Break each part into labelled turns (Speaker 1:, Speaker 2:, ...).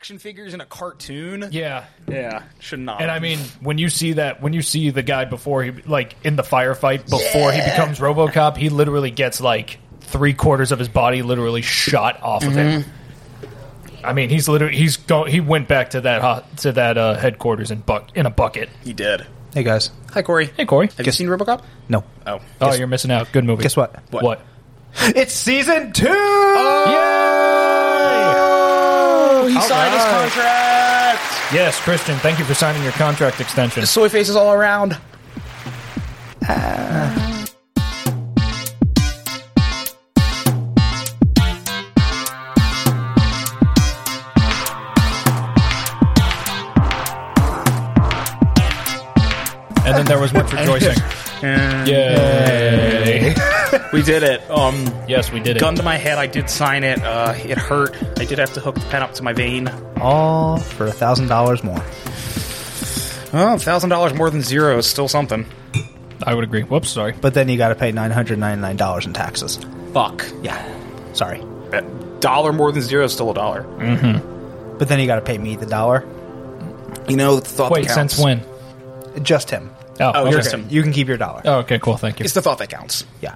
Speaker 1: action figures in a cartoon.
Speaker 2: Yeah.
Speaker 1: Yeah, should not.
Speaker 2: And I mean, when you see the guy before he, like, in the firefight, before he becomes RoboCop, he literally gets, like, 3/4 of his body literally shot off of him. I mean, he went back to that headquarters in a bucket.
Speaker 1: He did.
Speaker 3: Hey, guys.
Speaker 1: Hi, Corey.
Speaker 2: Hey, Corey.
Speaker 1: Have you seen RoboCop?
Speaker 3: No.
Speaker 1: Oh.
Speaker 2: Oh, you're missing out. Good movie.
Speaker 3: Guess what?
Speaker 1: What?
Speaker 3: It's season 2!
Speaker 1: Oh, he signed his contract.
Speaker 2: Yes, Christian, thank you for signing your contract extension.
Speaker 1: Soy faces all around.
Speaker 2: And then there was much rejoicing. Yay.
Speaker 1: We did it.
Speaker 2: Yes, we did it.
Speaker 1: Gun to my head, I did sign it. It hurt. I did have to hook the pen up to my vein.
Speaker 3: All for $1,000 more.
Speaker 1: Well, $1,000 more than zero is still something.
Speaker 2: I would agree. Whoops, sorry.
Speaker 3: But then you got to pay $999 in taxes.
Speaker 1: Fuck.
Speaker 3: Yeah. Sorry.
Speaker 1: $1 more than zero is still a dollar.
Speaker 2: Mm-hmm.
Speaker 3: But then you got to pay me the $1.
Speaker 1: You know, the thought
Speaker 2: Wait,
Speaker 1: that counts.
Speaker 2: since when?
Speaker 3: Just him.
Speaker 2: Oh,
Speaker 1: You're
Speaker 2: okay.
Speaker 1: good.
Speaker 3: You can keep your $1.
Speaker 2: Oh, okay, cool. Thank you.
Speaker 1: It's the thought that counts.
Speaker 3: Yeah.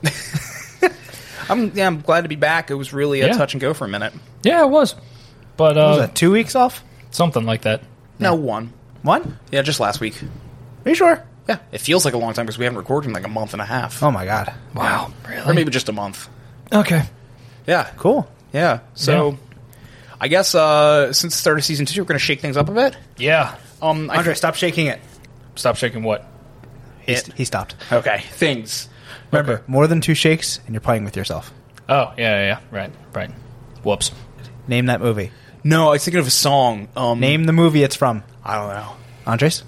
Speaker 1: I'm glad to be back. It was really a
Speaker 2: Yeah.
Speaker 1: touch and go for a minute.
Speaker 2: Yeah, it was. But
Speaker 3: What was that, 2 weeks off?
Speaker 2: something like that.
Speaker 1: No, one.
Speaker 3: 1?
Speaker 1: Yeah, just last week.
Speaker 3: Are you sure?
Speaker 1: Yeah, it feels like a long time because we haven't recorded in like a month and a half.
Speaker 3: Oh, my God.
Speaker 2: Wow,
Speaker 1: Or
Speaker 2: really?
Speaker 1: maybe just a month.
Speaker 2: Okay.
Speaker 1: Yeah,
Speaker 3: Cool.
Speaker 1: yeah. So,
Speaker 2: Yeah.
Speaker 1: I guess since the start of season 2, we're going to shake things up a bit.
Speaker 2: Yeah.
Speaker 3: Andre, stop shaking it.
Speaker 2: Stop shaking what?
Speaker 3: He stopped.
Speaker 1: Okay, things.
Speaker 3: Remember, more than 2 shakes, and you're playing with yourself.
Speaker 2: Oh, yeah. Right. Whoops.
Speaker 3: Name that movie.
Speaker 1: No, I was thinking of a song.
Speaker 3: Name the movie it's from.
Speaker 1: I don't know.
Speaker 3: Andres?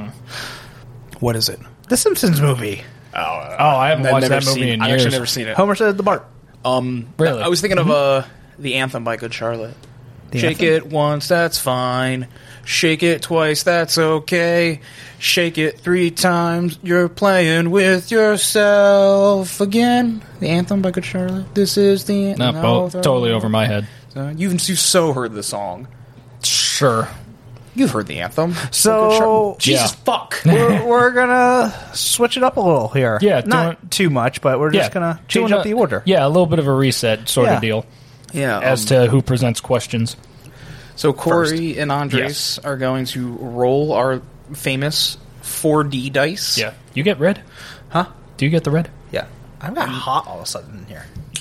Speaker 1: What is it?
Speaker 3: The Simpsons movie.
Speaker 2: Oh, I haven't watched that movie in
Speaker 1: I've
Speaker 2: years.
Speaker 1: actually never seen it.
Speaker 3: Homer said the Bart.
Speaker 2: Really?
Speaker 1: I was thinking of the anthem by Good Charlotte.
Speaker 3: The
Speaker 1: Shake
Speaker 3: Anthem?
Speaker 1: it once, that's fine. Shake it twice, that's okay. Shake it 3 times, you're playing with yourself again. The anthem by Good Charlotte. This is the
Speaker 2: No,
Speaker 1: anthem.
Speaker 2: totally over my head.
Speaker 1: You've so heard the song.
Speaker 2: Sure.
Speaker 1: You've heard the anthem.
Speaker 3: So-
Speaker 1: Good Charlotte. Jesus
Speaker 2: Yeah.
Speaker 1: fuck.
Speaker 3: We're gonna switch it up a little here.
Speaker 2: Yeah,
Speaker 3: not too much, but we're just gonna change
Speaker 2: doing
Speaker 3: up the order.
Speaker 2: Yeah, a little bit of a reset sort
Speaker 3: Yeah.
Speaker 2: of deal
Speaker 1: Yeah.
Speaker 2: as to who presents questions.
Speaker 1: So Corey and Andres are going to roll our famous 4D dice.
Speaker 2: Yeah. You get red?
Speaker 3: Huh?
Speaker 2: Do you get the red?
Speaker 3: Yeah. I got hot all of a sudden in here.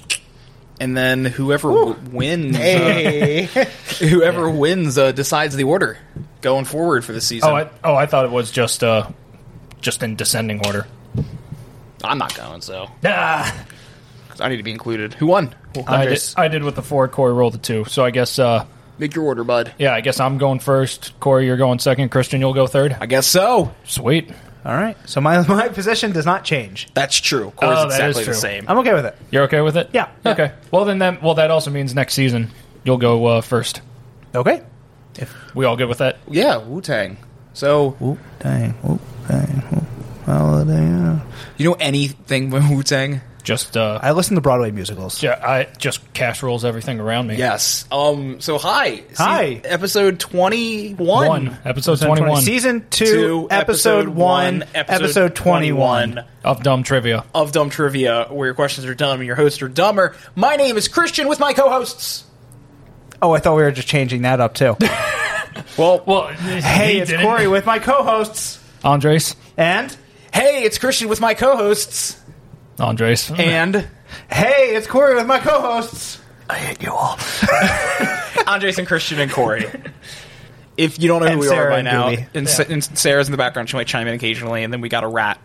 Speaker 1: And then whoever wins,
Speaker 3: Hey.
Speaker 1: whoever wins decides the order going forward for the season.
Speaker 2: I thought it was just in descending order.
Speaker 1: I'm not going, so
Speaker 2: Ah,
Speaker 1: 'cause I need to be included. Who won?
Speaker 2: I did with the 4. Corey rolled the 2. So I guess
Speaker 1: Make your order, bud.
Speaker 2: I guess I'm going first. Corey, you're going second. Christian, you'll go third.
Speaker 1: I guess so.
Speaker 2: Sweet.
Speaker 3: All right. So my position does not change.
Speaker 1: That's true. Corey's
Speaker 2: Oh, that
Speaker 1: exactly
Speaker 2: is
Speaker 1: the
Speaker 2: true.
Speaker 1: same.
Speaker 3: I'm okay with it.
Speaker 2: You're okay with it?
Speaker 3: Yeah.
Speaker 2: Okay. Well, then that also means next season you'll go first.
Speaker 3: Okay.
Speaker 2: We all good with that?
Speaker 1: Yeah, Wu-Tang. So,
Speaker 3: Whoop, dang, whoop, dang, whoop, holiday.
Speaker 1: you know anything about Wu-Tang?
Speaker 2: Just
Speaker 3: I listen to Broadway musicals.
Speaker 2: I just casseroles everything around me.
Speaker 1: Yes. So hi.
Speaker 3: Hi.
Speaker 1: Episode 21.
Speaker 2: Episode 21
Speaker 3: Season 2, Episode 1, Episode 21.
Speaker 2: of Dumb Trivia.
Speaker 1: Of Dumb Trivia, where your questions are dumb and your hosts are dumber. My name is Christian with my co-hosts.
Speaker 3: Oh, I thought we were just changing that up too.
Speaker 2: Well,
Speaker 3: Hey, it's Corey with my co-hosts.
Speaker 2: Andres.
Speaker 3: And
Speaker 1: Hey, it's Christian with my co-hosts.
Speaker 2: Andres.
Speaker 1: And
Speaker 3: hey, it's Corey with my co-hosts.
Speaker 2: I hate you all.
Speaker 1: Andres and Christian and Corey. If you don't know who
Speaker 3: And
Speaker 1: we
Speaker 3: Sarah
Speaker 1: are by
Speaker 3: and
Speaker 1: now,
Speaker 3: Gooby.
Speaker 1: and Sarah's in the background, she might chime in occasionally, and then we got a rat.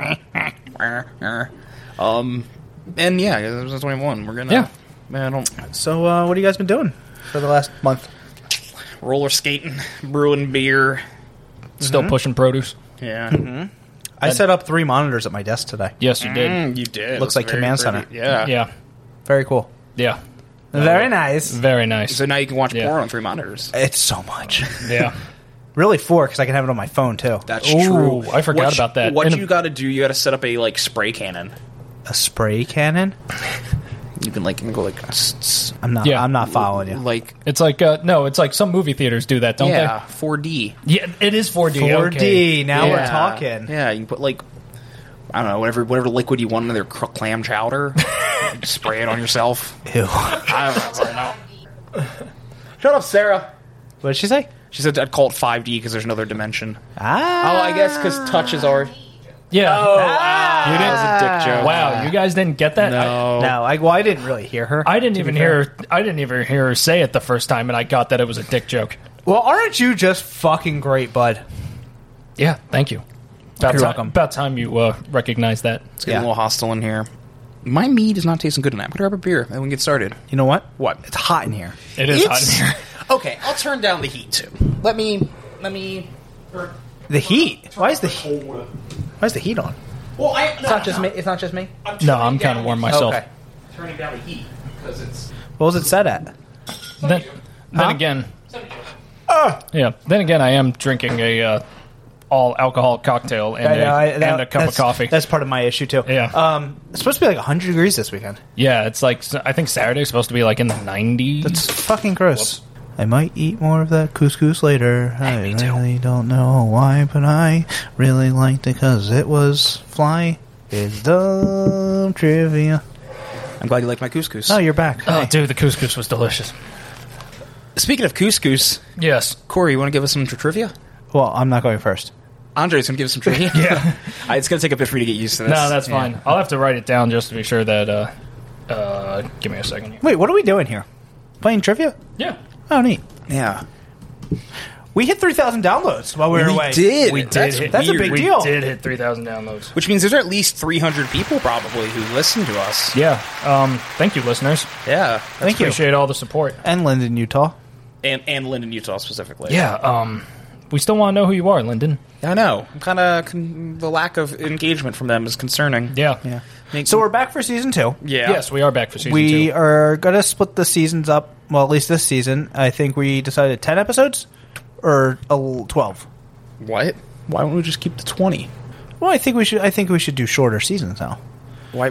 Speaker 1: And yeah, it was 21. We're gonna I don't
Speaker 3: So, what have you guys been doing for the last month?
Speaker 1: roller skating, brewing beer.
Speaker 2: Still pushing produce.
Speaker 1: Yeah,
Speaker 3: I set up 3 monitors at my desk today.
Speaker 2: Yes, you did.
Speaker 1: you did.
Speaker 3: Looks
Speaker 1: It's
Speaker 3: like
Speaker 1: very
Speaker 3: Command
Speaker 1: pretty.
Speaker 3: Center.
Speaker 1: Yeah,
Speaker 2: Yeah.
Speaker 3: Very cool.
Speaker 2: Yeah.
Speaker 3: Very nice.
Speaker 2: Very nice.
Speaker 1: So now you can watch
Speaker 2: Yeah.
Speaker 1: porn on 3 monitors.
Speaker 3: It's so much.
Speaker 2: Yeah.
Speaker 3: Really 4, because I can have it on my phone too.
Speaker 1: That's
Speaker 2: Ooh,
Speaker 1: true.
Speaker 2: I forgot about that.
Speaker 1: What
Speaker 2: In a-
Speaker 1: you got to do? You got to set up a spray cannon.
Speaker 3: A spray cannon?
Speaker 1: You can go like
Speaker 3: I'm not following you.
Speaker 1: like
Speaker 2: It's like no, it's like some movie theaters do that, don't they?
Speaker 1: 4D.
Speaker 2: Yeah, it is 4D.
Speaker 3: 4D.
Speaker 2: Okay.
Speaker 3: Now
Speaker 1: Yeah.
Speaker 3: we're talking.
Speaker 1: Yeah, you can put like I don't know whatever liquid you want in their clam chowder. Just spray it on yourself.
Speaker 3: Ew.
Speaker 1: I don't know. Shut up, Sarah.
Speaker 3: What did she say?
Speaker 1: She said I'd call it 5D because there's another dimension.
Speaker 3: Ah.
Speaker 1: Oh, I guess because touch is already.
Speaker 2: Yeah.
Speaker 1: You didn't. That was a dick joke.
Speaker 2: Wow, you guys didn't get that?
Speaker 1: No.
Speaker 3: No, I didn't really hear her.
Speaker 2: I didn't even hear her say it the first time, and I got that it was a dick joke.
Speaker 3: Well, aren't you just fucking great, bud?
Speaker 2: Yeah, thank you.
Speaker 3: You're welcome.
Speaker 2: About time you recognize that.
Speaker 1: It's getting a little hostile in here. My meat is not tasting good enough. I'm going to grab a beer and we can get started.
Speaker 3: You know what?
Speaker 1: What?
Speaker 3: It's hot in here.
Speaker 2: It is hot in here.
Speaker 1: Okay, I'll turn down the heat too. Let me.
Speaker 3: The heat. Why is the heat on?
Speaker 1: Well,
Speaker 3: It's not just me. It's not just me.
Speaker 2: No, I'm kind of warm myself.
Speaker 3: Okay.
Speaker 1: Turning down the heat because it's.
Speaker 3: What was it set at?
Speaker 2: Then again, Then again, I am drinking a all alcohol cocktail and, and a cup of coffee.
Speaker 3: That's part of my issue too.
Speaker 2: Yeah.
Speaker 3: It's supposed to be like 100 degrees this weekend.
Speaker 2: Yeah, it's like I think Saturday's supposed to be like in the 90s.
Speaker 3: That's fucking gross. I might eat more of that couscous later. I really don't know why, but I really liked it because it was fly. It's dumb trivia.
Speaker 1: I'm glad you like my couscous.
Speaker 3: Oh, you're back.
Speaker 2: Oh,
Speaker 3: Hey.
Speaker 2: dude, the couscous was delicious.
Speaker 1: Speaking of couscous,
Speaker 2: Yes.
Speaker 1: Corey, you want to give us some trivia?
Speaker 3: Well, I'm not going first.
Speaker 1: Andre's going to give us some trivia.
Speaker 2: Yeah.
Speaker 1: It's going to take a bit for you to get used to this.
Speaker 2: No, that's fine. I'll have to write it down just to be sure that. Give me a second here.
Speaker 3: Wait, what are we doing here? Playing trivia?
Speaker 2: Yeah.
Speaker 3: Oh, neat.
Speaker 1: Yeah.
Speaker 3: We hit 3,000 downloads while we were away.
Speaker 1: did.
Speaker 2: We did.
Speaker 1: That's
Speaker 2: hit,
Speaker 3: That's a big deal.
Speaker 2: We did hit 3,000 downloads.
Speaker 1: Which means there's at least 300 people probably who listen to us.
Speaker 2: Yeah. Thank you, listeners.
Speaker 1: Yeah.
Speaker 3: Thank you.
Speaker 2: Appreciate all the support.
Speaker 3: And Linden, Utah.
Speaker 1: And Linden, Utah specifically.
Speaker 2: Yeah. We still want to know who you are, Lyndon.
Speaker 1: I know. Kind of the lack of engagement from them is concerning.
Speaker 2: Yeah.
Speaker 3: So we're back for season 2.
Speaker 1: Yeah.
Speaker 2: Yes, we are back for season 2.
Speaker 3: We are going to split the seasons up. Well, at least this season. I think we decided 10 episodes or 12.
Speaker 1: What? Why don't we just keep the 20?
Speaker 3: Well, I think we should do shorter seasons now.
Speaker 1: Why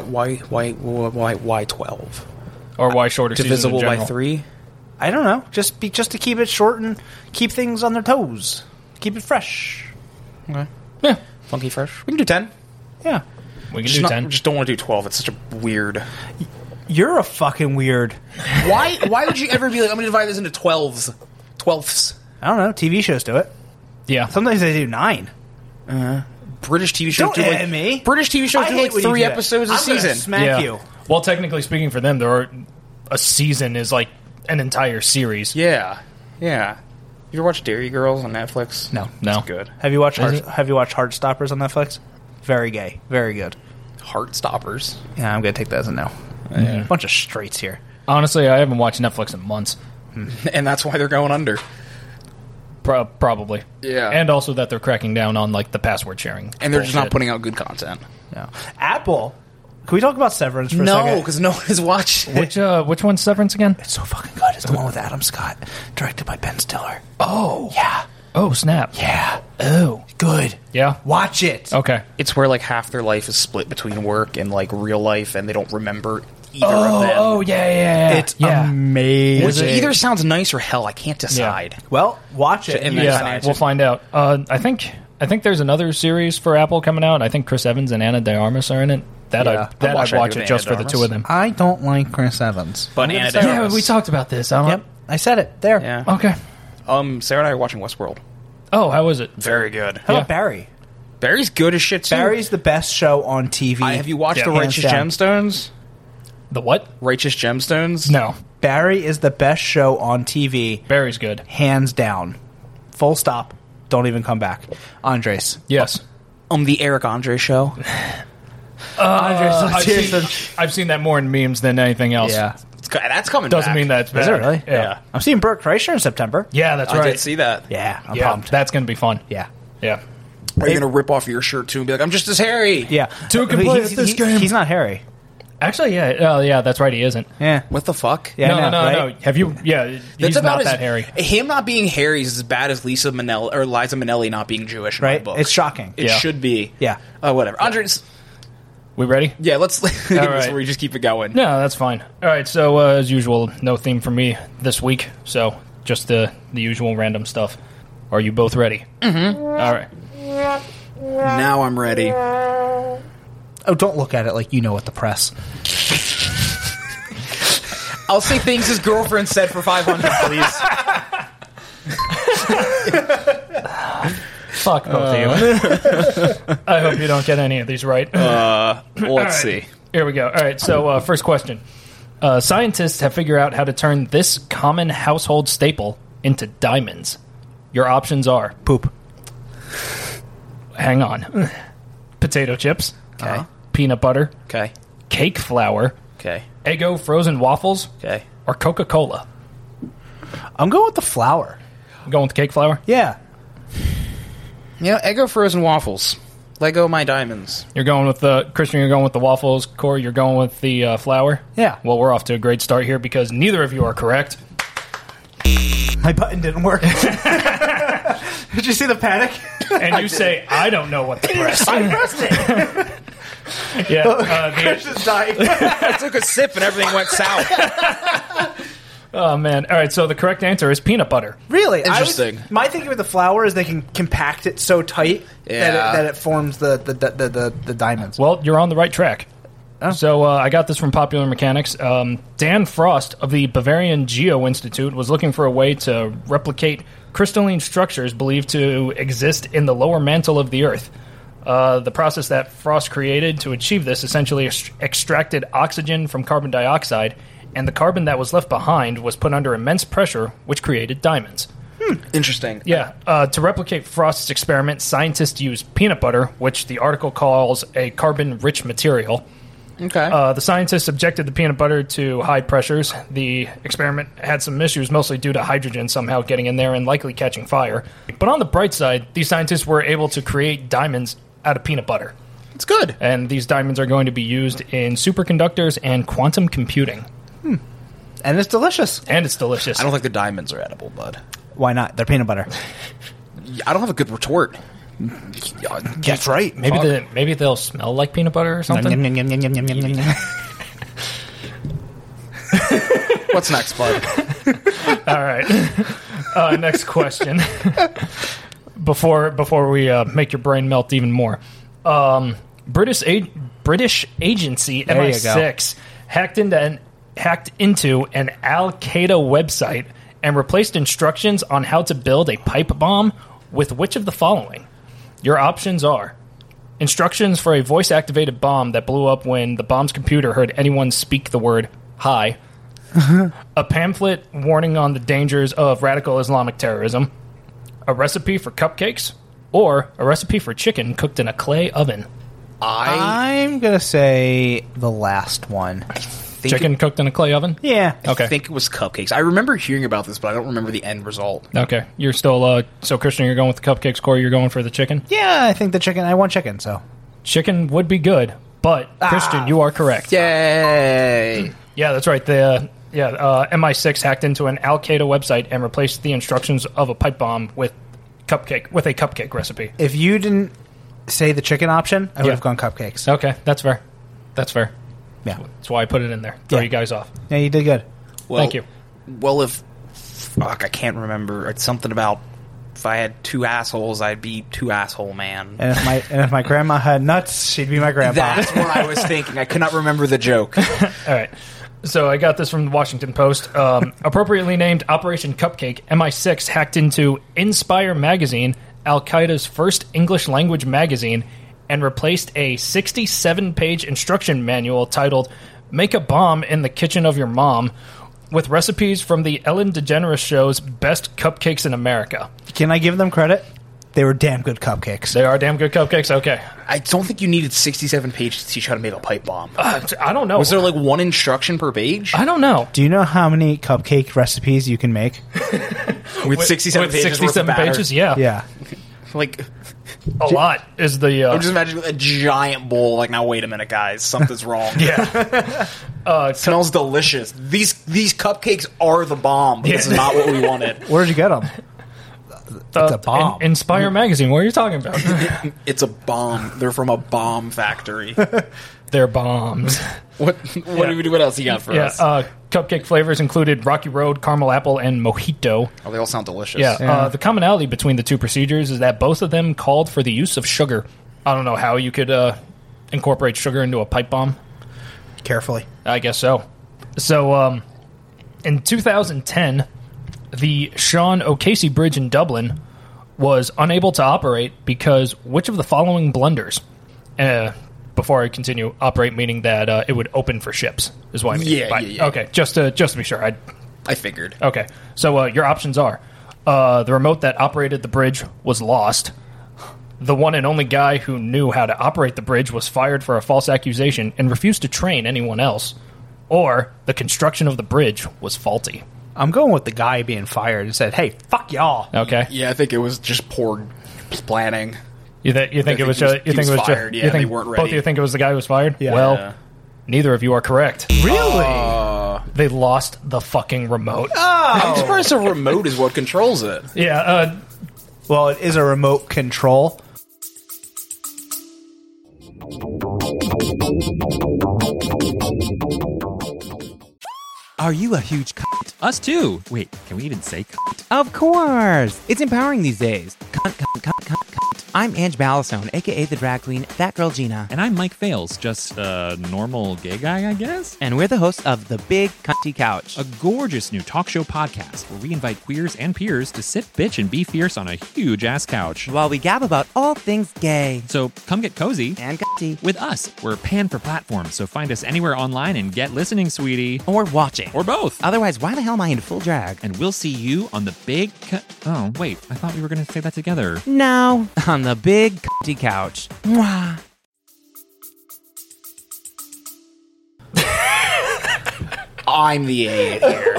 Speaker 1: 12?
Speaker 2: Or why shorter seasons in
Speaker 1: Divisible by
Speaker 2: general?
Speaker 1: 3?
Speaker 3: I don't know. Just to keep it short and keep things on their toes. Keep it fresh.
Speaker 1: Okay.
Speaker 2: Yeah.
Speaker 1: Funky fresh. We can do 10.
Speaker 3: Yeah.
Speaker 2: We can do 10.
Speaker 1: Just don't want to do 12. It's such a weird.
Speaker 3: You're a fucking weird.
Speaker 1: Why would you ever be like, I'm going to divide this into 12s? 12ths.
Speaker 3: I don't know. TV shows do it.
Speaker 2: Yeah.
Speaker 3: Sometimes they do 9.
Speaker 1: British TV shows
Speaker 3: Don't
Speaker 1: do
Speaker 3: hit me.
Speaker 1: British TV shows
Speaker 3: I
Speaker 1: do
Speaker 3: hate
Speaker 1: like
Speaker 3: when you
Speaker 1: 3
Speaker 3: do that.
Speaker 1: episodes a
Speaker 3: I'm gonna
Speaker 1: season.
Speaker 3: smack
Speaker 2: Yeah.
Speaker 3: you.
Speaker 2: Well, technically speaking, for them, a season is like an entire series.
Speaker 1: Yeah. Yeah. You ever watch Dairy Girls on Netflix?
Speaker 3: No.
Speaker 2: No.
Speaker 1: It's good.
Speaker 3: Have you watched
Speaker 2: Is it?
Speaker 3: Heartstoppers on Netflix? Very gay. Very good.
Speaker 1: Heartstoppers.
Speaker 3: Yeah, I'm going to take that as a no. Bunch of straights here.
Speaker 2: Honestly, I haven't watched Netflix in months.
Speaker 1: And that's why they're going under.
Speaker 2: Probably.
Speaker 1: Yeah.
Speaker 2: And also that they're cracking down on like the password sharing.
Speaker 1: And they're just not
Speaker 2: bullshit.
Speaker 1: putting out good content.
Speaker 3: No. Apple. Can we talk about Severance for a
Speaker 1: No,
Speaker 3: second?
Speaker 1: because no one has watched it.
Speaker 2: Which one's Severance again?
Speaker 3: It's so fucking good. It's the one with Adam Scott, directed by Ben Stiller.
Speaker 2: Oh.
Speaker 3: Yeah.
Speaker 2: Oh, snap.
Speaker 3: Yeah.
Speaker 2: Oh.
Speaker 3: Good.
Speaker 2: Yeah.
Speaker 3: Watch it.
Speaker 2: Okay.
Speaker 1: It's where like half their life is split between work and like real life, and they don't remember either of them.
Speaker 2: Oh, yeah.
Speaker 3: It's
Speaker 2: yeah.
Speaker 3: amazing.
Speaker 1: Which either sounds nice or hell. I can't decide.
Speaker 3: Well, watch it.
Speaker 1: And
Speaker 3: you
Speaker 1: then
Speaker 3: decide.
Speaker 1: yeah.
Speaker 2: We'll find out. I think there's another series for Apple coming out. I think Chris Evans and Anna de Armas are in it.
Speaker 1: I'd watch
Speaker 2: I'd watch
Speaker 1: it
Speaker 2: it just for
Speaker 1: Anna
Speaker 2: the
Speaker 1: de
Speaker 2: two of them.
Speaker 3: I don't like Chris Evans.
Speaker 1: But Anna de
Speaker 2: Yeah,
Speaker 1: Armas.
Speaker 2: we talked about this. I don't
Speaker 3: Yep. I said it. There.
Speaker 1: Yeah.
Speaker 2: Okay.
Speaker 1: Sarah and I are watching Westworld.
Speaker 2: Oh, how was it?
Speaker 1: Very good.
Speaker 3: How
Speaker 2: Yeah.
Speaker 3: about Barry?
Speaker 1: Barry's good as shit too.
Speaker 3: Barry's the best show on TV.
Speaker 1: Have you watched
Speaker 2: Yeah.
Speaker 1: the
Speaker 3: Hands
Speaker 1: Righteous
Speaker 3: down.
Speaker 1: Gemstones?
Speaker 2: The what?
Speaker 1: Righteous Gemstones?
Speaker 2: No.
Speaker 3: Barry is the best show on TV,
Speaker 2: Barry's good.
Speaker 3: hands down. Full stop. Don't even come back. Andres.
Speaker 2: Yes.
Speaker 1: The Eric Andre show.
Speaker 3: Andres.
Speaker 2: I've seen that more in memes than anything else.
Speaker 3: Yeah.
Speaker 1: That's coming
Speaker 2: Doesn't
Speaker 1: back.
Speaker 2: mean that's bad.
Speaker 3: Is it really?
Speaker 2: Yeah.
Speaker 3: I'm seeing Burt Kreischer in September.
Speaker 2: Yeah, that's
Speaker 1: I
Speaker 2: right.
Speaker 1: did see that.
Speaker 3: Yeah, I'm
Speaker 2: Yeah,
Speaker 3: pumped.
Speaker 2: that's going to be fun.
Speaker 3: Yeah.
Speaker 2: Yeah.
Speaker 1: Are you going to rip off your shirt too and be like, I'm just as hairy?
Speaker 3: Yeah.
Speaker 2: Two can play at this game.
Speaker 3: He's not Harry.
Speaker 2: Actually, yeah. Oh, yeah, that's right. He isn't.
Speaker 3: Yeah.
Speaker 1: What the fuck?
Speaker 3: Yeah, I know,
Speaker 2: no.
Speaker 3: right?
Speaker 2: Have you? Yeah, he's not that hairy.
Speaker 1: Him not being hairy is as bad as Liza Minnelli not being Jewish in my
Speaker 3: Right?
Speaker 1: book.
Speaker 3: It's shocking.
Speaker 1: It
Speaker 2: Yeah.
Speaker 1: should be.
Speaker 3: Yeah.
Speaker 1: Whatever. Andres,
Speaker 2: We ready?
Speaker 1: Yeah, let's.
Speaker 2: right.
Speaker 1: We just keep it going.
Speaker 2: No, that's fine. All right, so as usual, no theme for me this week, so just the usual random stuff. Are you both ready? Mm-hmm. All right.
Speaker 1: Now I'm ready.
Speaker 3: Oh, don't look at it like you know what to press.
Speaker 1: I'll say things his girlfriend said for 500, please.
Speaker 2: Fuck both of you. I hope you don't get any of these right.
Speaker 1: Let's see.
Speaker 2: Here we go. All right, so first question. Scientists have figured out how to turn this common household staple into diamonds. Your options are...
Speaker 3: Poop.
Speaker 2: Hang on. Potato chips.
Speaker 1: Okay.
Speaker 2: Peanut butter.
Speaker 1: Okay.
Speaker 2: Cake flour.
Speaker 1: Okay.
Speaker 2: Eggo frozen waffles.
Speaker 1: Okay.
Speaker 2: Or Coca-Cola.
Speaker 3: I'm going with the flour.
Speaker 2: I'm going with the cake flour.
Speaker 3: Yeah.
Speaker 1: You know, Eggo frozen waffles. Lego my diamonds.
Speaker 2: You're going with the... Christian, you're going with the waffles. Corey, you're going with the flour.
Speaker 3: Yeah.
Speaker 2: Well, we're off to a great start here because neither of you are correct.
Speaker 3: My button didn't work. Did you see the panic?
Speaker 2: And you say, I don't know what to press.
Speaker 3: I pressed it.
Speaker 2: Yeah.
Speaker 3: Chris is dying.
Speaker 1: I took a sip and everything went south.
Speaker 2: Oh, man. All right, so the correct answer is peanut butter.
Speaker 3: Really?
Speaker 1: Interesting.
Speaker 3: My thinking with the flour is they can compact it so tight that it forms the diamonds.
Speaker 2: Well, you're on the right track.
Speaker 3: Oh.
Speaker 2: So I got this from Popular Mechanics. Dan Frost of the Bavarian Geo Institute was looking for a way to replicate crystalline structures believed to exist in the lower mantle of the Earth. The process that Frost created to achieve this essentially extracted oxygen from carbon dioxide, and the carbon that was left behind was put under immense pressure, which created diamonds.
Speaker 1: Interesting.
Speaker 2: Yeah. To replicate Frost's experiment, scientists used peanut butter, which the article calls a carbon-rich material.
Speaker 1: Okay.
Speaker 2: The scientists subjected the peanut butter to high pressures. The experiment had some issues, mostly due to hydrogen somehow getting in there and likely catching fire. But on the bright side, these scientists were able to create diamonds out of peanut butter.
Speaker 1: It's good.
Speaker 2: And these diamonds are going to be used in superconductors and quantum computing.
Speaker 3: And it's delicious.
Speaker 2: And it's delicious.
Speaker 1: I don't think the diamonds are edible, bud.
Speaker 3: Why not? They're peanut butter.
Speaker 1: I don't have a good retort.
Speaker 3: That's right.
Speaker 2: Maybe they'll smell like peanut butter or something.
Speaker 1: What's next, bud?
Speaker 2: All right. Next question. Before we make your brain melt even more, British agency MI6 hacked into an Al Qaeda website and replaced instructions on how to build a pipe bomb with which of the following? Your options are: instructions for a voice-activated bomb that blew up when the bomb's computer heard anyone speak the word "hi," a pamphlet warning on the dangers of radical Islamic terrorism, a recipe for cupcakes, or a recipe for chicken cooked in a clay oven.
Speaker 3: I'm going to say the last one.
Speaker 2: Chicken cooked in a clay oven?
Speaker 3: Yeah.
Speaker 2: Okay.
Speaker 1: I think it was cupcakes. I remember hearing about this, but I don't remember the end result.
Speaker 2: Okay. You're still, so Christian, you're going with the cupcakes. Corey, you're going for the chicken?
Speaker 3: Yeah, I think the chicken. I want chicken, so.
Speaker 2: Chicken would be good, but Christian, you are correct.
Speaker 1: Yay!
Speaker 2: Yeah, that's right. MI6 hacked into an Al Qaeda website and replaced the instructions of a pipe bomb with a cupcake recipe.
Speaker 3: If you didn't say the chicken option, I would have gone cupcakes.
Speaker 2: Okay, that's fair.
Speaker 3: Yeah.
Speaker 2: That's why I put it in there. Throw you guys off.
Speaker 3: Yeah, you did good.
Speaker 1: Well,
Speaker 2: Thank you.
Speaker 1: Well, I can't remember. It's something about if I had two assholes, I'd be two asshole man.
Speaker 3: And if my grandma had nuts, she'd be my grandpa.
Speaker 1: That's what I was thinking. I could not remember the joke.
Speaker 2: All right. So I got this from the Washington Post. Appropriately named Operation Cupcake, MI6 hacked into Inspire magazine, Al Qaeda's first English language magazine, and replaced a 67-page instruction manual titled "Make a Bomb in the Kitchen of Your Mom" with recipes from the Ellen DeGeneres show's Best Cupcakes in America.
Speaker 3: Can I give them credit? They were damn good cupcakes.
Speaker 2: They are damn good cupcakes? Okay.
Speaker 1: I don't think you needed 67 pages to teach how to make a pipe bomb.
Speaker 2: I don't know.
Speaker 1: Was there like one instruction per page?
Speaker 2: I don't know.
Speaker 3: Do you know how many cupcake recipes you can make?
Speaker 1: With 67 pages
Speaker 2: 67
Speaker 1: worth of batter?
Speaker 2: pages, yeah.
Speaker 3: Yeah.
Speaker 1: Like,
Speaker 2: A lot is the...
Speaker 1: I'm just imagining a giant bowl. Like, now wait a minute, guys. Something's wrong.
Speaker 2: yeah.
Speaker 1: It smells delicious. These cupcakes are the bomb. But this is not what we wanted.
Speaker 3: Where'd you get them? It's a bomb.
Speaker 2: Inspire magazine. What are you talking about?
Speaker 1: It's a bomb. They're from a bomb factory.
Speaker 2: They're bombs.
Speaker 1: What else you got for us?
Speaker 2: Cupcake flavors included Rocky Road, caramel apple, and mojito.
Speaker 1: Oh, they all sound delicious.
Speaker 2: Yeah. The commonality between the two procedures is that both of them called for the use of sugar. I don't know how you could incorporate sugar into a pipe bomb.
Speaker 3: Carefully.
Speaker 2: I guess so. So, in 2010, the Sean O'Casey Bridge in Dublin was unable to operate because which of the following blunders? Before I continue, operate meaning that it would open for ships is what I mean.
Speaker 1: Yeah.
Speaker 2: Okay, just to be sure.
Speaker 1: I figured.
Speaker 2: Okay, so your options are the remote that operated the bridge was lost. The one and only guy who knew how to operate the bridge was fired for a false accusation and refused to train anyone else. Or the construction of the bridge was faulty.
Speaker 3: I'm going with the guy being fired and said, "Hey, fuck y'all."
Speaker 2: Okay.
Speaker 1: Yeah, I think it was just poor planning.
Speaker 2: You think it was
Speaker 1: fired. Yeah, they weren't ready.
Speaker 2: Both of you think it was the guy who was fired?
Speaker 3: Yeah.
Speaker 2: Well, neither of you are correct.
Speaker 3: Really?
Speaker 2: They lost the fucking remote.
Speaker 1: I'm surprised a remote is what controls it.
Speaker 2: Yeah.
Speaker 3: Well, it is a remote control.
Speaker 4: Are you a huge cunt?
Speaker 5: Us too. Wait, can we even say cunt?
Speaker 4: Of course! It's empowering these days. Cunt, cunt, cunt, cunt, cunt. I'm Ange Ballastone, aka the drag queen, That Girl Gina.
Speaker 5: And I'm Mike Fales, just a normal gay guy, I guess?
Speaker 4: And we're the hosts of The Big Cunty Couch.
Speaker 5: A gorgeous new talk show podcast where we invite queers and peers to sit, bitch, and be fierce on a huge-ass couch.
Speaker 4: While we gab about all things gay.
Speaker 5: So come get cozy.
Speaker 4: And cunty.
Speaker 5: With us. We're panned for platforms, so find us anywhere online and get listening, sweetie.
Speaker 4: Or watching.
Speaker 5: Or both.
Speaker 4: Otherwise, why the hell am I in full drag?
Speaker 5: And we'll see you on the big... Oh, wait. I thought we were going to say that together.
Speaker 4: No. On The Big Cunty Couch. Mwah.
Speaker 1: I'm the idiot here.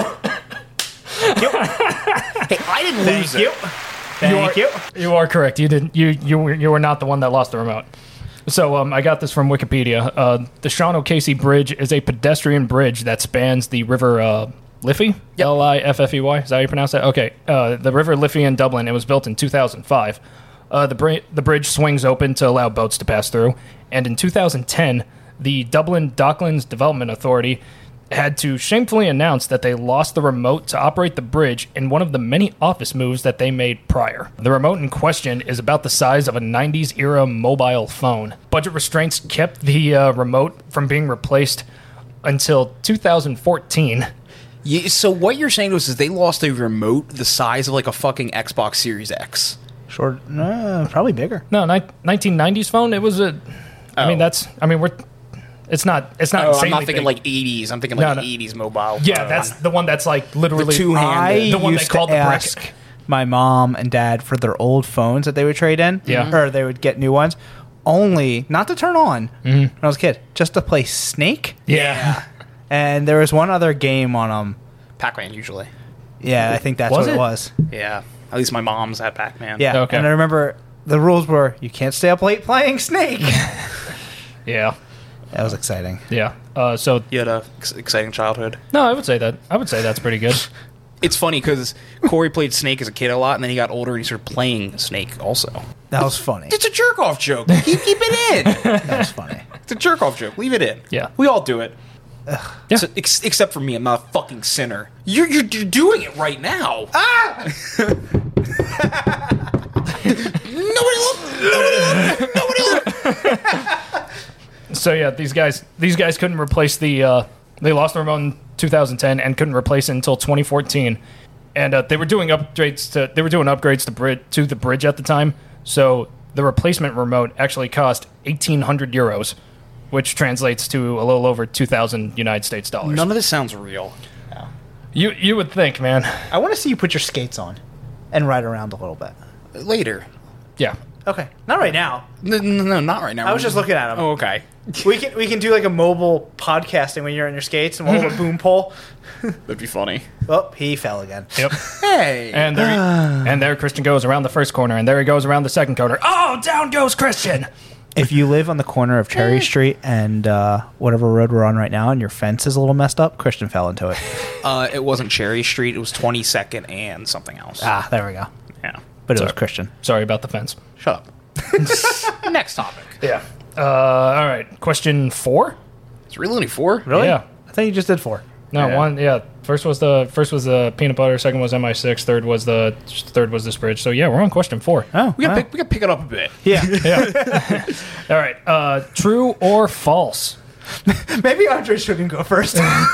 Speaker 1: Hey, I didn't lose it.
Speaker 3: Thank you.
Speaker 2: You are correct. You didn't. You were not the one that lost the remote. So I got this from Wikipedia. The Sean O'Casey Bridge is a pedestrian bridge that spans the River Liffey.
Speaker 1: Yep.
Speaker 2: Liffey. Is that how you pronounce that? Okay. The River Liffey in Dublin. It was built in 2005. The bridge swings open to allow boats to pass through. And in 2010, the Dublin Docklands Development Authority had to shamefully announce that they lost the remote to operate the bridge in one of the many office moves that they made prior. The remote in question is about the size of a 90s-era mobile phone. Budget restraints kept the remote from being replaced until 2014.
Speaker 1: So what you're saying to us is they lost a remote the size of like a fucking Xbox Series X.
Speaker 3: Short, probably bigger.
Speaker 2: No, 1990s phone. It was a. I mean, we're. It's not. It's not.
Speaker 1: I'm not thinking
Speaker 2: big.
Speaker 1: like 80s. I'm thinking like 80s mobile.
Speaker 2: Yeah, that's the one that's like literally
Speaker 1: The two-handed.
Speaker 2: the one they
Speaker 3: used
Speaker 2: called
Speaker 3: to
Speaker 2: the
Speaker 3: ask
Speaker 2: brick.
Speaker 3: my mom and dad for their old phones that they would trade in.
Speaker 2: Yeah.
Speaker 3: Or they would get new ones. Only, not to turn on when I was a kid, just to play Snake.
Speaker 2: Yeah.
Speaker 3: And there was one other game on them.
Speaker 1: Pac-Man usually.
Speaker 3: Yeah, I think that's
Speaker 2: Was
Speaker 3: what
Speaker 2: it?
Speaker 3: it was.
Speaker 1: Yeah. At least my mom's had Pac-Man.
Speaker 3: Yeah.
Speaker 2: Okay.
Speaker 3: And I remember the rules were you can't stay up late playing Snake.
Speaker 2: Yeah.
Speaker 3: That was exciting.
Speaker 2: Yeah. So
Speaker 1: You had a exciting childhood.
Speaker 2: no, I would say that's pretty good.
Speaker 1: It's funny because Corey played Snake as a kid a lot, and then he got older and he started playing Snake also.
Speaker 3: That was funny.
Speaker 1: It's a jerk-off joke. Keep it in.
Speaker 3: That was funny.
Speaker 1: It's a jerk-off joke. Leave it in.
Speaker 2: Yeah.
Speaker 1: We all do it.
Speaker 2: Yeah.
Speaker 1: So, except for me. I'm not a fucking sinner. You're doing it right now. Ah! Nobody look.
Speaker 2: So yeah, these guys couldn't replace the. They lost the remote in 2010 and couldn't replace it until 2014, and they were doing upgrades to the bridge at the time. So the replacement remote actually cost 1,800 euros, which translates to a little over 2,000 United States dollars.
Speaker 1: None of this sounds real.
Speaker 2: You would think, man.
Speaker 3: I want to see you put your skates on and ride around a little bit.
Speaker 1: Later.
Speaker 2: Yeah.
Speaker 3: Okay. Not right now.
Speaker 1: No, not right now.
Speaker 3: I was just looking at them.
Speaker 1: Oh, okay.
Speaker 3: We can do like a mobile podcasting when you're on your skates and we'll hold a boom pole.
Speaker 1: That'd be funny.
Speaker 3: Oh, he fell again.
Speaker 2: Yep.
Speaker 1: Hey.
Speaker 2: And there Christian goes around the first corner, and there he goes around the second corner. Oh, down goes Christian.
Speaker 3: If you live on the corner of Cherry Street and whatever road we're on right now and your fence is a little messed up, Christian fell into it.
Speaker 1: It wasn't Cherry Street. It was 22nd and something else.
Speaker 3: There we go.
Speaker 1: Yeah.
Speaker 3: But it was Christian.
Speaker 2: Sorry about the fence.
Speaker 1: Shut up. Next topic.
Speaker 2: Yeah. All right. Question 4?
Speaker 1: It's really only 4?
Speaker 3: Really?
Speaker 2: Yeah.
Speaker 3: I thought you just did 4.
Speaker 2: No,
Speaker 1: Yeah.
Speaker 2: 1. Yeah. First was the peanut butter. Second was MI6. Third was this bridge. So yeah, we're on question 4.
Speaker 3: Oh,
Speaker 1: We gotta pick it up a bit.
Speaker 3: yeah.
Speaker 2: All right. True or false?
Speaker 3: Maybe Andre shouldn't go first.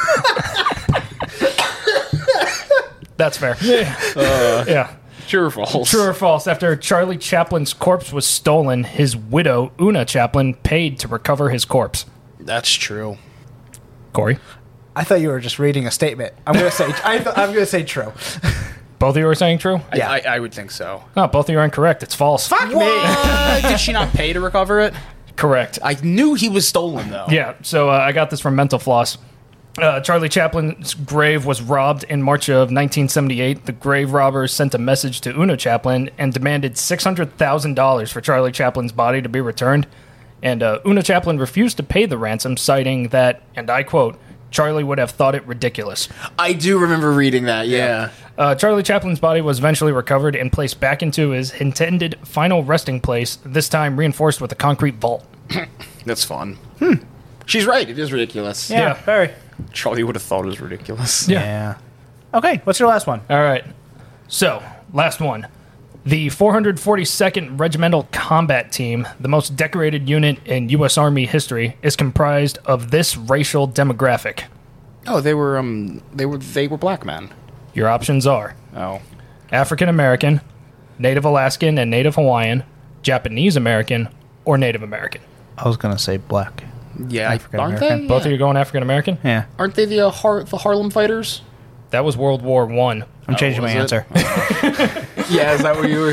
Speaker 2: That's fair. Yeah.
Speaker 1: True or false?
Speaker 2: True or false? After Charlie Chaplin's corpse was stolen, his widow, Una Chaplin, paid to recover his corpse.
Speaker 1: That's true.
Speaker 2: Corey?
Speaker 3: I thought you were just reading a statement. I'm gonna say I'm gonna say true.
Speaker 2: Both of you are saying true?
Speaker 3: Yeah.
Speaker 1: I would think so.
Speaker 2: No, both of you are incorrect. It's false.
Speaker 3: Fuck me.
Speaker 1: What? Did she not pay to recover it?
Speaker 2: Correct.
Speaker 1: I knew he was stolen, though.
Speaker 2: Yeah, so I got this from Mental Floss. Charlie Chaplin's grave was robbed in March of 1978. The grave robbers sent a message to Una Chaplin and demanded $600,000 for Charlie Chaplin's body to be returned. And Una Chaplin refused to pay the ransom, citing that, and I quote, Charlie would have thought it ridiculous.
Speaker 1: I do remember reading that, yeah.
Speaker 2: Charlie Chaplin's body was eventually recovered and placed back into his intended final resting place, this time reinforced with a concrete vault.
Speaker 1: That's fun. She's right. It is ridiculous.
Speaker 2: Yeah.
Speaker 3: Very.
Speaker 1: Charlie would have thought it was ridiculous.
Speaker 2: Yeah.
Speaker 3: Okay, what's your last one?
Speaker 2: All right. So, last one. The 442nd Regimental Combat Team, the most decorated unit in U.S. Army history, is comprised of this racial demographic.
Speaker 1: Oh, they were black men.
Speaker 2: Your options are
Speaker 1: Oh.
Speaker 2: African American, Native Alaskan and Native Hawaiian, Japanese American, or Native American.
Speaker 3: I was gonna say black.
Speaker 1: Yeah,
Speaker 3: African
Speaker 1: aren't
Speaker 3: American.
Speaker 1: they?
Speaker 2: Both of you going African American?
Speaker 3: Yeah.
Speaker 1: Aren't they the Harlem Fighters?
Speaker 2: That was World War One.
Speaker 3: I'm changing my
Speaker 1: was it?
Speaker 3: answer.
Speaker 1: Yeah, is that what you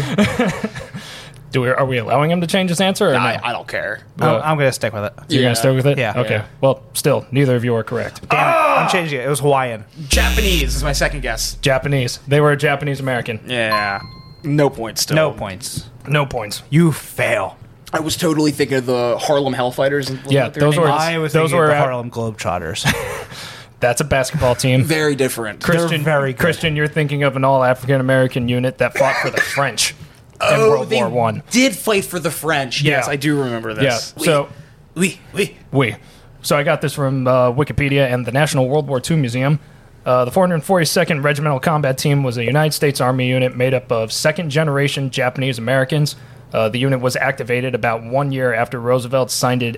Speaker 1: were?
Speaker 2: Are we allowing him to change his answer? Or no?
Speaker 1: I don't care.
Speaker 3: I'm gonna stick with it.
Speaker 2: You're
Speaker 1: Yeah.
Speaker 2: gonna stick with it?
Speaker 3: Yeah.
Speaker 2: Okay.
Speaker 1: Yeah.
Speaker 2: Well, still, neither of you are correct.
Speaker 3: Damn it. I'm changing it. It was Hawaiian.
Speaker 1: Japanese is my second guess.
Speaker 2: Japanese. They were Japanese American.
Speaker 1: Yeah. No points still.
Speaker 3: No points.
Speaker 2: No points.
Speaker 3: You fail.
Speaker 1: I was totally thinking of the Harlem Hellfighters.
Speaker 2: Yeah, those were-
Speaker 3: I was
Speaker 2: those
Speaker 3: thinking
Speaker 2: were
Speaker 3: of the
Speaker 2: out-
Speaker 3: Harlem Globetrotters.
Speaker 2: That's a basketball team.
Speaker 1: very different.
Speaker 2: Christian,
Speaker 3: very good.
Speaker 2: Christian, you're thinking of an all African American unit that fought for the French in World
Speaker 1: they
Speaker 2: War One.
Speaker 1: did fight for the French.
Speaker 2: Yeah.
Speaker 1: Yes, I do remember
Speaker 2: Yeah.
Speaker 1: this.
Speaker 2: So
Speaker 1: we.
Speaker 2: So I got this from Wikipedia and the National World War II Museum. The 442nd Regimental Combat Team was a United States Army unit made up of second-generation Japanese Americans. The unit was activated about 1 year after Roosevelt signed.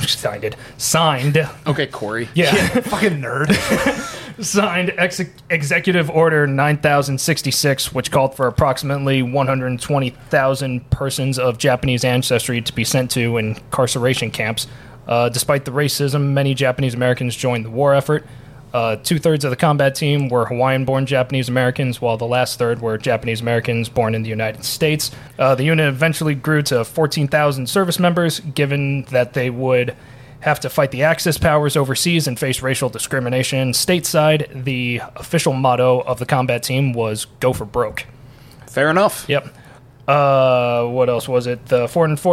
Speaker 1: Okay, Corey.
Speaker 2: Yeah.
Speaker 3: Fucking nerd.
Speaker 2: Signed Executive Order 9066, which called for approximately 120,000 persons of Japanese ancestry to be sent to incarceration camps. Despite the racism, many Japanese Americans joined the war effort. 2/3 of the combat team were Hawaiian-born Japanese Americans, while the last third were Japanese Americans born in the United States. The unit eventually grew to 14,000 service members, given that they would have to fight the Axis powers overseas and face racial discrimination stateside. The official motto of the combat team was "Go for broke."
Speaker 1: Fair enough.
Speaker 2: Yep. What else was it? The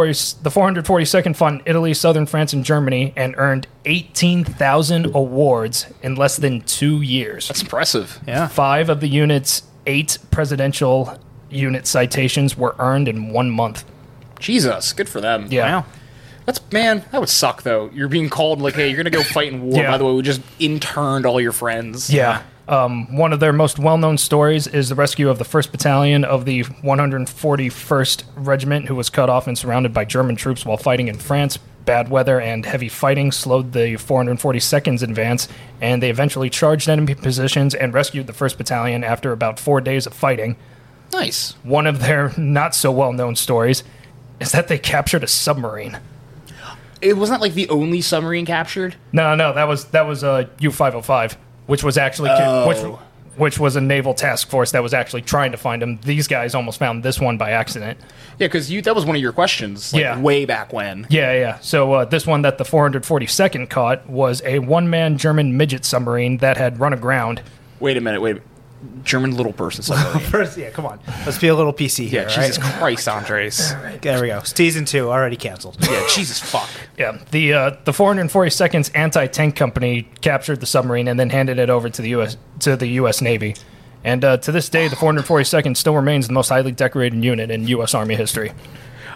Speaker 2: 442nd fought in Italy, southern France, and Germany, and earned 18,000 awards in less than 2 years.
Speaker 1: That's impressive.
Speaker 3: Yeah.
Speaker 2: 5 of the unit's 8 presidential unit citations were earned in 1 month.
Speaker 1: Jesus, good for them.
Speaker 2: Yeah.
Speaker 3: Wow.
Speaker 1: That would suck though. You're being called like, hey, you're gonna go fight in war.
Speaker 2: Yeah.
Speaker 1: By the way, we just interned all your friends.
Speaker 2: Yeah. One of their most well-known stories is the rescue of the 1st Battalion of the 141st Regiment, who was cut off and surrounded by German troops while fighting in France. Bad weather and heavy fighting slowed the 442nd's advance, and they eventually charged enemy positions and rescued the 1st Battalion after about 4 days of fighting.
Speaker 1: Nice.
Speaker 2: One of their not-so-well-known stories is that they captured a submarine.
Speaker 1: It wasn't like the only submarine captured.
Speaker 2: No, that was U-505, which was actually which was a naval task force that was actually trying to find him. These guys almost found this one by accident.
Speaker 1: Yeah, because that was one of your questions. Like,
Speaker 2: Yeah.
Speaker 1: way back when.
Speaker 2: Yeah. So this one that the 442nd caught was a one-man German midget submarine that had run aground.
Speaker 1: Wait a minute. German little person submarine.
Speaker 3: First, yeah, come on. Let's be a little PC here,
Speaker 1: Yeah,
Speaker 3: right?
Speaker 1: Jesus Christ, Andres.
Speaker 3: There we go. Season 2 already canceled.
Speaker 1: Yeah, Jesus fuck.
Speaker 2: Yeah, the 442nd's anti-tank company captured the submarine and then handed it over to the U.S. Navy. And to this day, the 442nd still remains the most highly decorated unit in U.S. Army history.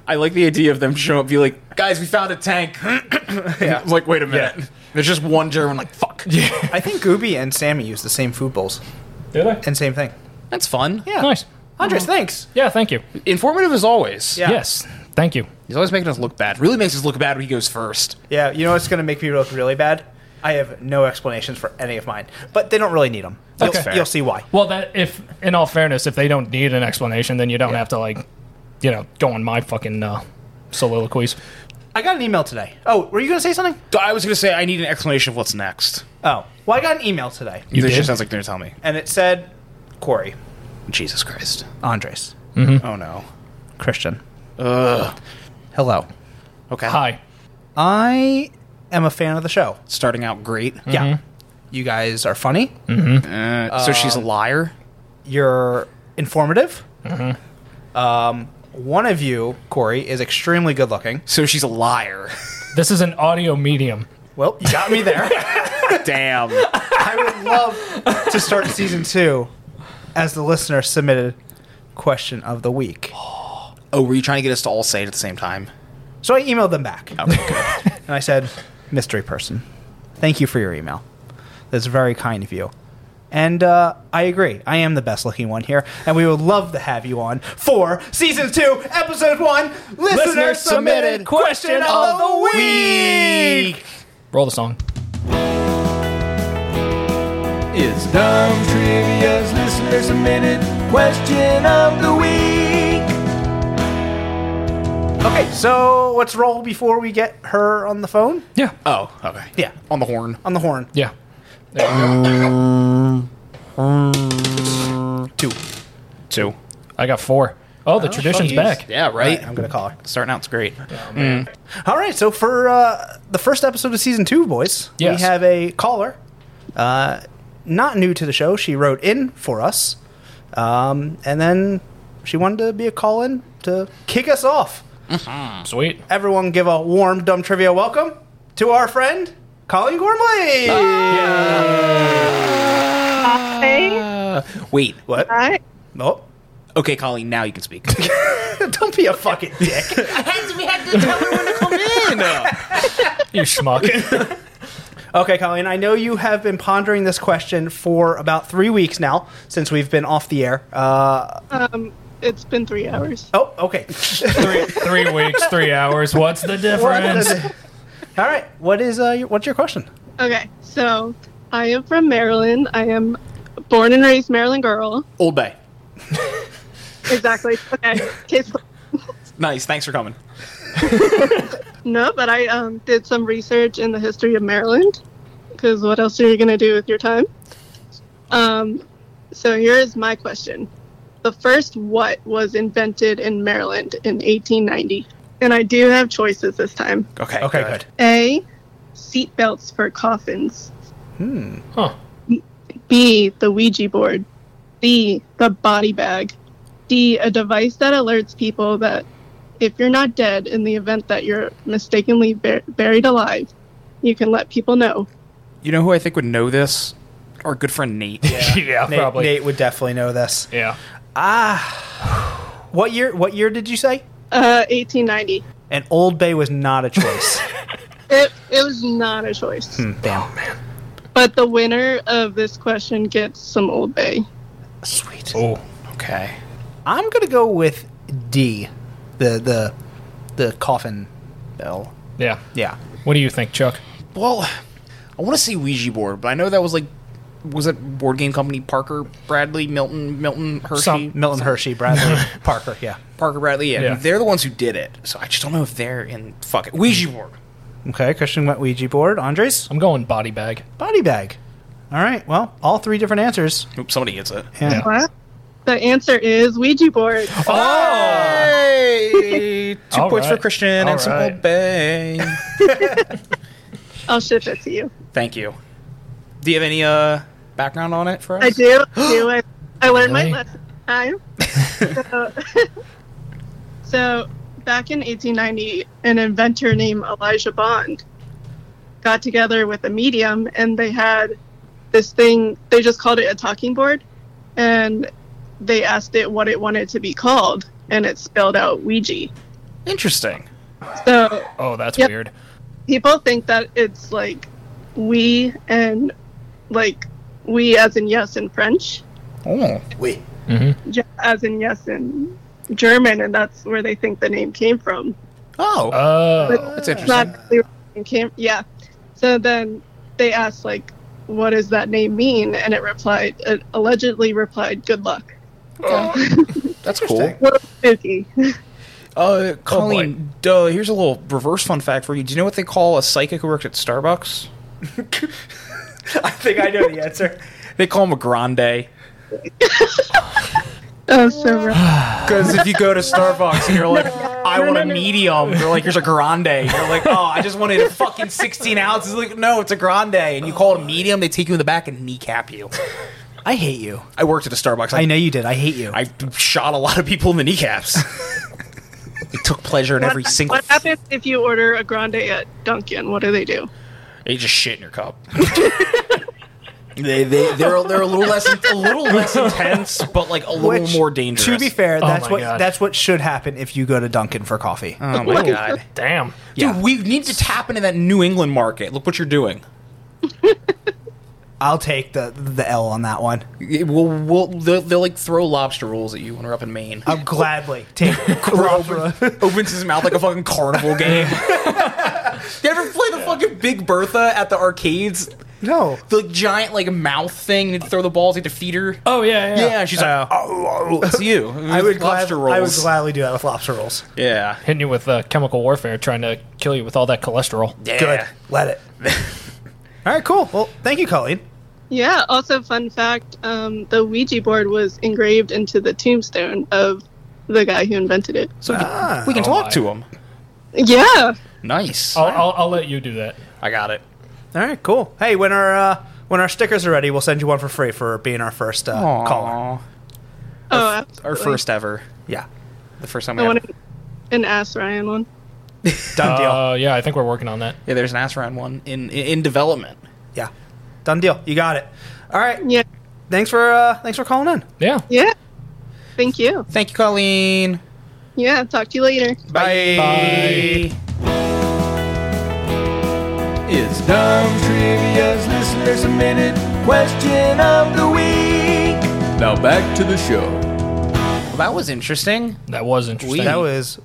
Speaker 1: I like the idea of them showing up, be like, guys, we found a tank.
Speaker 3: Yeah.
Speaker 1: It's like, wait a minute.
Speaker 2: Yeah.
Speaker 1: There's just one German, like, fuck.
Speaker 3: I think Gooby and Sammy use the same food bowls.
Speaker 2: Do they?
Speaker 3: And same thing.
Speaker 1: That's fun.
Speaker 3: Yeah.
Speaker 2: Nice.
Speaker 3: Andres, thanks.
Speaker 2: Yeah, thank you.
Speaker 1: Informative as always.
Speaker 3: Yeah.
Speaker 2: Yes, thank you.
Speaker 1: He's always making us look bad. Really makes us look bad when he goes first.
Speaker 3: Yeah, you know what's going to make me look really bad? I have no explanations for any of mine. But they don't really need them.
Speaker 2: That's fair.
Speaker 3: You'll see why.
Speaker 2: Well, in all fairness, if they don't need an explanation, then you don't have to, like, go on my fucking soliloquies.
Speaker 3: I got an email today. Oh, were you going to say something?
Speaker 1: I was going to say I need an explanation of what's next.
Speaker 3: Oh. Well, I got an email today.
Speaker 2: You
Speaker 1: this
Speaker 2: did?
Speaker 1: just sounds like they're going to tell me.
Speaker 3: And it said, Corey,
Speaker 1: Jesus Christ.
Speaker 3: Andres,
Speaker 1: Oh, no.
Speaker 3: Christian.
Speaker 1: Ugh.
Speaker 3: Hello.
Speaker 1: Okay.
Speaker 2: Hi.
Speaker 3: I am a fan of the show.
Speaker 1: Starting out great.
Speaker 3: Yeah. You guys are funny.
Speaker 1: So she's a liar?
Speaker 3: You're informative. One of you, Corey, is extremely good looking.
Speaker 1: So she's a liar.
Speaker 2: This is an audio medium.
Speaker 3: Well, you got me there.
Speaker 1: Damn.
Speaker 3: I would love to start season 2 as the listener submitted question of the week.
Speaker 1: Oh, were you trying to get us to all say it at the same time?
Speaker 3: So I emailed them back.
Speaker 1: Okay, good.
Speaker 3: And I said, mystery person, thank you for your email. That's very kind of you. And I agree. I am the best looking one here. And we would love to have you on for Season 2, Episode 1, Listener Submitted Question of the Week.
Speaker 2: Roll the song.
Speaker 6: It's Dumb Trivia's Listener Submitted Question of the Week.
Speaker 3: Okay, so let's roll before we get her on the phone.
Speaker 2: Yeah.
Speaker 1: Oh, okay.
Speaker 3: Yeah.
Speaker 1: On the horn.
Speaker 3: On the horn.
Speaker 2: Yeah. There you go.
Speaker 3: 2.
Speaker 1: 2.
Speaker 2: I got 4. Oh, the tradition's
Speaker 1: Jeez.
Speaker 2: back.
Speaker 1: Yeah, right?
Speaker 3: I'm going to call her.
Speaker 1: Starting out's great.
Speaker 3: All right, so for the first episode of Season 2, boys,
Speaker 2: Yes.
Speaker 3: we have a caller. Not new to the show. She wrote in for us. And then she wanted to be a call-in to kick us off.
Speaker 2: Sweet.
Speaker 3: Everyone give a warm Dumb Trivia welcome to our friend, Colleen Gormley.
Speaker 1: Wait.
Speaker 3: What?
Speaker 7: Hi.
Speaker 3: Oh,
Speaker 1: Okay, Colleen, now you can speak.
Speaker 3: don't be a fucking dick.
Speaker 1: We had to tell her when to come in.
Speaker 2: You schmuck.
Speaker 3: Okay, Colleen, I know you have been pondering this question for about 3 weeks now, since we've been off the air.
Speaker 7: It's been 3 hours.
Speaker 3: Oh, okay.
Speaker 2: 3 weeks, 3 hours. What's the difference?
Speaker 3: All right, what's your question?
Speaker 7: Okay, so I am from Maryland. I am born and raised Maryland girl.
Speaker 1: Old Bay.
Speaker 7: Exactly. Okay.
Speaker 1: Nice. Thanks for coming.
Speaker 7: No, but I did some research in the history of Maryland, because what else are you going to do with your time? So here's my question. The first what was invented in Maryland in 1890? And I do have choices this time.
Speaker 1: Okay,
Speaker 3: Good.
Speaker 7: A, seat belts for coffins.
Speaker 2: Huh.
Speaker 7: B, the Ouija board. C, the body bag. D, a device that alerts people that if you're not dead, in the event that you're mistakenly buried alive, you can let people know.
Speaker 1: You know who I think would know this? Our good friend Nate.
Speaker 2: Yeah,
Speaker 3: Nate,
Speaker 2: probably.
Speaker 3: Nate would definitely know this.
Speaker 2: Yeah.
Speaker 3: What year did you say?
Speaker 7: 1890.
Speaker 3: And Old Bay was not a choice.
Speaker 7: It was not a choice.
Speaker 3: Damn.
Speaker 7: But the winner of this question gets some Old Bay.
Speaker 3: Sweet.
Speaker 2: Oh.
Speaker 1: Okay.
Speaker 3: I'm gonna go with D, the coffin bell.
Speaker 2: Yeah.
Speaker 3: Yeah.
Speaker 2: What do you think, Chuck?
Speaker 1: Well, I want to say Ouija board, but I know that was like, was it board game company Parker, Bradley, Milton Hershey?
Speaker 3: Milton Hershey, Bradley, Parker. Yeah.
Speaker 1: Parker, Bradley, yeah.
Speaker 2: Yeah.
Speaker 1: They're the ones who did it. So I just don't know if they're in, fuck it, Ouija board.
Speaker 3: Okay. Christian went Ouija board. Andres,
Speaker 2: I'm going body bag.
Speaker 3: body bag. All right. Well, all 3 different answers.
Speaker 1: Oops, somebody gets it.
Speaker 3: Yeah.
Speaker 7: What? The answer is Ouija board.
Speaker 1: Hey! 2
Speaker 2: All
Speaker 1: points for
Speaker 2: right.
Speaker 1: Christian
Speaker 2: All
Speaker 1: and some
Speaker 2: right.
Speaker 1: Old Bay.
Speaker 7: I'll ship it to you.
Speaker 1: Thank you. Do you have any background on it for us?
Speaker 7: I do. I learned
Speaker 2: Really?
Speaker 7: my lesson time. So, back in 1890, an inventor named Elijah Bond got together with a medium, and they had this thing. They just called it a talking board, and they asked it what it wanted to be called, and it spelled out Ouija.
Speaker 1: Interesting.
Speaker 7: So
Speaker 2: Oh, that's
Speaker 7: Yep.
Speaker 2: weird.
Speaker 7: people think that it's like we and like we as in yes in French,
Speaker 1: Oh.
Speaker 7: as in yes in German, and that's where they think the name came from.
Speaker 1: Oh.
Speaker 7: But
Speaker 1: That's
Speaker 7: it's not
Speaker 1: interesting.
Speaker 7: really where it came. Yeah. So then they asked like, "What does that name mean?" And it allegedly replied, "Good luck."
Speaker 1: That's cool.
Speaker 7: What spooky.
Speaker 1: Colleen, here's a little reverse fun fact for you. Do you know what they call a psychic who works at Starbucks?
Speaker 3: I think I know the answer.
Speaker 1: They call him a grande.
Speaker 7: Oh, so rough.
Speaker 1: Because if you go to Starbucks and you're like, I want a medium, they're like, here's a grande. You're like, oh, I just wanted a fucking 16 ounces. Like, no, it's a grande. And you call it a medium, they take you in the back and kneecap you.
Speaker 3: I hate you.
Speaker 1: I worked at a Starbucks.
Speaker 3: I know you did. I hate you.
Speaker 1: I shot a lot of people in the kneecaps. They took pleasure in every single.
Speaker 7: What happens if you order a grande at Dunkin'? What do?
Speaker 1: They just shit in your cup. They're a little less intense, but like a little more dangerous.
Speaker 3: To be fair, that's
Speaker 2: my God.
Speaker 3: that's what should happen if you go to Dunkin' for coffee.
Speaker 1: Oh my god,
Speaker 2: Damn.
Speaker 1: dude, we need to tap into that New England market. Look what you're doing.
Speaker 3: I'll take the L on that one.
Speaker 1: They'll like throw lobster rolls at you when we're up in Maine.
Speaker 3: I'll gladly take Cobra.
Speaker 1: Opens his mouth like a fucking carnival game. You ever play the fucking Big Bertha at the arcades?
Speaker 3: No.
Speaker 1: The like, giant like mouth thing. You need to throw the balls. You have to feed her.
Speaker 2: Oh, yeah.
Speaker 1: Yeah, she's like, oh, it's you.
Speaker 3: I would
Speaker 1: lobster rolls.
Speaker 3: I would gladly do that with lobster rolls.
Speaker 1: Yeah.
Speaker 2: Hitting you with chemical warfare, trying to kill you with all that cholesterol.
Speaker 1: Yeah.
Speaker 3: Good. Let it. All right, cool. Well, thank you, Colleen.
Speaker 7: Yeah. Also, fun fact: the Ouija board was engraved into the tombstone of the guy who invented it.
Speaker 1: So we can talk
Speaker 2: my.
Speaker 1: to him.
Speaker 7: Yeah.
Speaker 1: Nice.
Speaker 2: I'll let you do that.
Speaker 1: I got it.
Speaker 3: All right, cool. Hey, when our stickers are ready, we'll send you one for free for being our first caller.
Speaker 7: Oh,
Speaker 1: Our
Speaker 7: absolutely.
Speaker 1: first ever.
Speaker 3: Yeah.
Speaker 1: The first time
Speaker 7: I
Speaker 1: we
Speaker 7: want an Ask Ryan one.
Speaker 3: Done deal.
Speaker 2: Yeah, I think we're working on that.
Speaker 1: Yeah, there's an ass round one in development.
Speaker 3: Yeah. Done deal. You got it. All right.
Speaker 7: Yeah.
Speaker 3: Thanks for calling in.
Speaker 2: Yeah.
Speaker 7: Yeah. Thank you.
Speaker 1: Thank you, Colleen.
Speaker 7: Yeah. Talk to you later.
Speaker 1: Bye.
Speaker 6: It's Dumb Trivia's Listeners a Minute question of the week. Now back to the show.
Speaker 1: Well, that was interesting.
Speaker 2: That was interesting.
Speaker 3: That was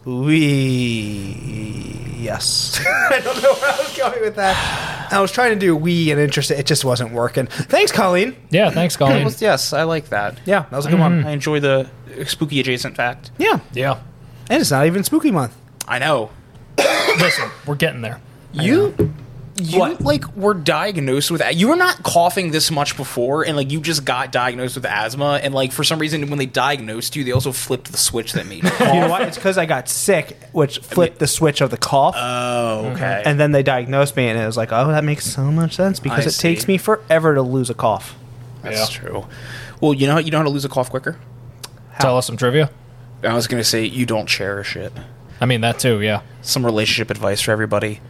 Speaker 3: yes. I don't know where I was going with that. I was trying to do and interested. It just wasn't working. Thanks, Colleen.
Speaker 2: Yeah, thanks, Colleen.
Speaker 1: Yes, I like that.
Speaker 3: Yeah, that was a good one.
Speaker 1: I enjoy the spooky adjacent fact.
Speaker 3: Yeah,
Speaker 2: Yeah.
Speaker 3: and it's not even spooky month.
Speaker 1: I know.
Speaker 2: Listen, we're getting there.
Speaker 1: You
Speaker 3: What?
Speaker 1: like were diagnosed with you were not coughing this much before, and like you just got diagnosed with asthma, and like for some reason when they diagnosed you, they also flipped the switch that made you cough.
Speaker 3: You know what? It's because I got sick, which flipped the switch of the cough.
Speaker 1: Oh, okay.
Speaker 3: And then they diagnosed me, and it was like, oh, that makes so much sense because
Speaker 1: I
Speaker 3: it takes
Speaker 1: see.
Speaker 3: me forever to lose a cough.
Speaker 1: That's
Speaker 2: Yeah.
Speaker 1: true. Well, you know how to lose a cough quicker?
Speaker 2: Tell us some trivia.
Speaker 1: I was gonna say you don't cherish it.
Speaker 2: I mean, that too, yeah.
Speaker 1: Some relationship advice for everybody.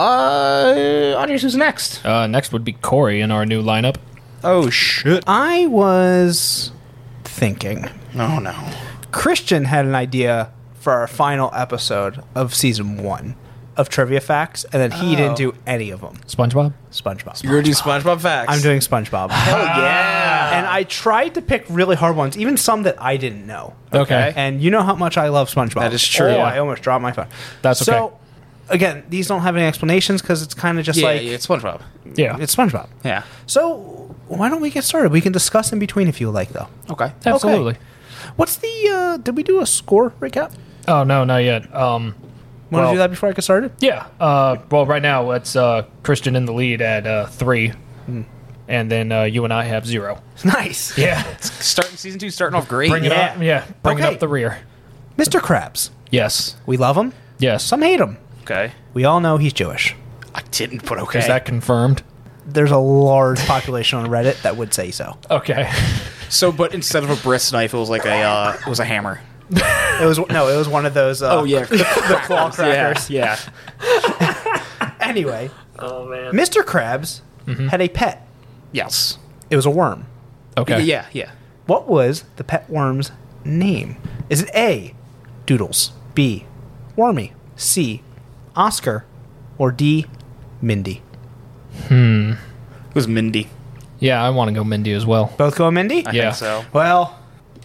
Speaker 1: Andres, who's next?
Speaker 2: Next would be Corey in our new lineup.
Speaker 1: Oh shit!
Speaker 3: I was thinking.
Speaker 1: Oh no.
Speaker 3: Christian had an idea for our final episode of season 1 of trivia facts, and then he didn't do any of them.
Speaker 2: SpongeBob?
Speaker 3: SpongeBob.
Speaker 1: You're gonna do SpongeBob facts.
Speaker 3: I'm doing SpongeBob.
Speaker 1: Hell yeah!
Speaker 3: And I tried to pick really hard ones, even some that I didn't know.
Speaker 2: Okay.
Speaker 3: And you know how much I love SpongeBob.
Speaker 1: That is true.
Speaker 3: Oh,
Speaker 1: Yeah.
Speaker 3: I almost dropped my phone.
Speaker 2: That's okay.
Speaker 3: So, again, these don't have any explanations because it's kind of just
Speaker 1: yeah,
Speaker 3: like
Speaker 1: it's SpongeBob.
Speaker 2: Yeah.
Speaker 3: it's SpongeBob.
Speaker 1: Yeah.
Speaker 3: So why don't we get started? We can discuss in between if you would like, though.
Speaker 1: Okay.
Speaker 2: Absolutely.
Speaker 3: Okay. What's the? Did we do a score recap?
Speaker 2: Oh, no, not yet.
Speaker 3: Want to
Speaker 2: Well-
Speaker 3: do that before I get started?
Speaker 2: Yeah. Well, right now it's Christian in the lead at 3, and then you and I have 0.
Speaker 3: Nice.
Speaker 2: Yeah.
Speaker 1: Starting season 2, starting off great.
Speaker 2: Bring it
Speaker 3: Yeah.
Speaker 2: up. Yeah. Bring it
Speaker 3: Okay.
Speaker 2: up the rear.
Speaker 3: Mr. Krabs.
Speaker 2: Yes.
Speaker 3: We love him.
Speaker 2: Yes.
Speaker 3: Some hate him.
Speaker 1: Okay.
Speaker 3: We all know he's Jewish.
Speaker 1: I didn't put okay.
Speaker 2: Is that confirmed?
Speaker 3: There's a large population on Reddit that would say so.
Speaker 2: Okay.
Speaker 1: So, but instead of a bris knife, it was like it was a hammer.
Speaker 3: It was one of those.
Speaker 1: the
Speaker 3: claw crackers.
Speaker 1: Yeah.
Speaker 3: Anyway, Mr. Krabs had a pet.
Speaker 1: Yes.
Speaker 3: It was a worm.
Speaker 2: Okay.
Speaker 1: Yeah. Yeah.
Speaker 3: What was the pet worm's name? Is it A, Doodles, B, Wormy, C, Oscar, or D, Mindy?
Speaker 1: It was Mindy.
Speaker 2: Yeah, I want to go Mindy as well.
Speaker 3: Both go Mindy?
Speaker 1: I
Speaker 2: Yeah.
Speaker 1: think so.
Speaker 3: Well,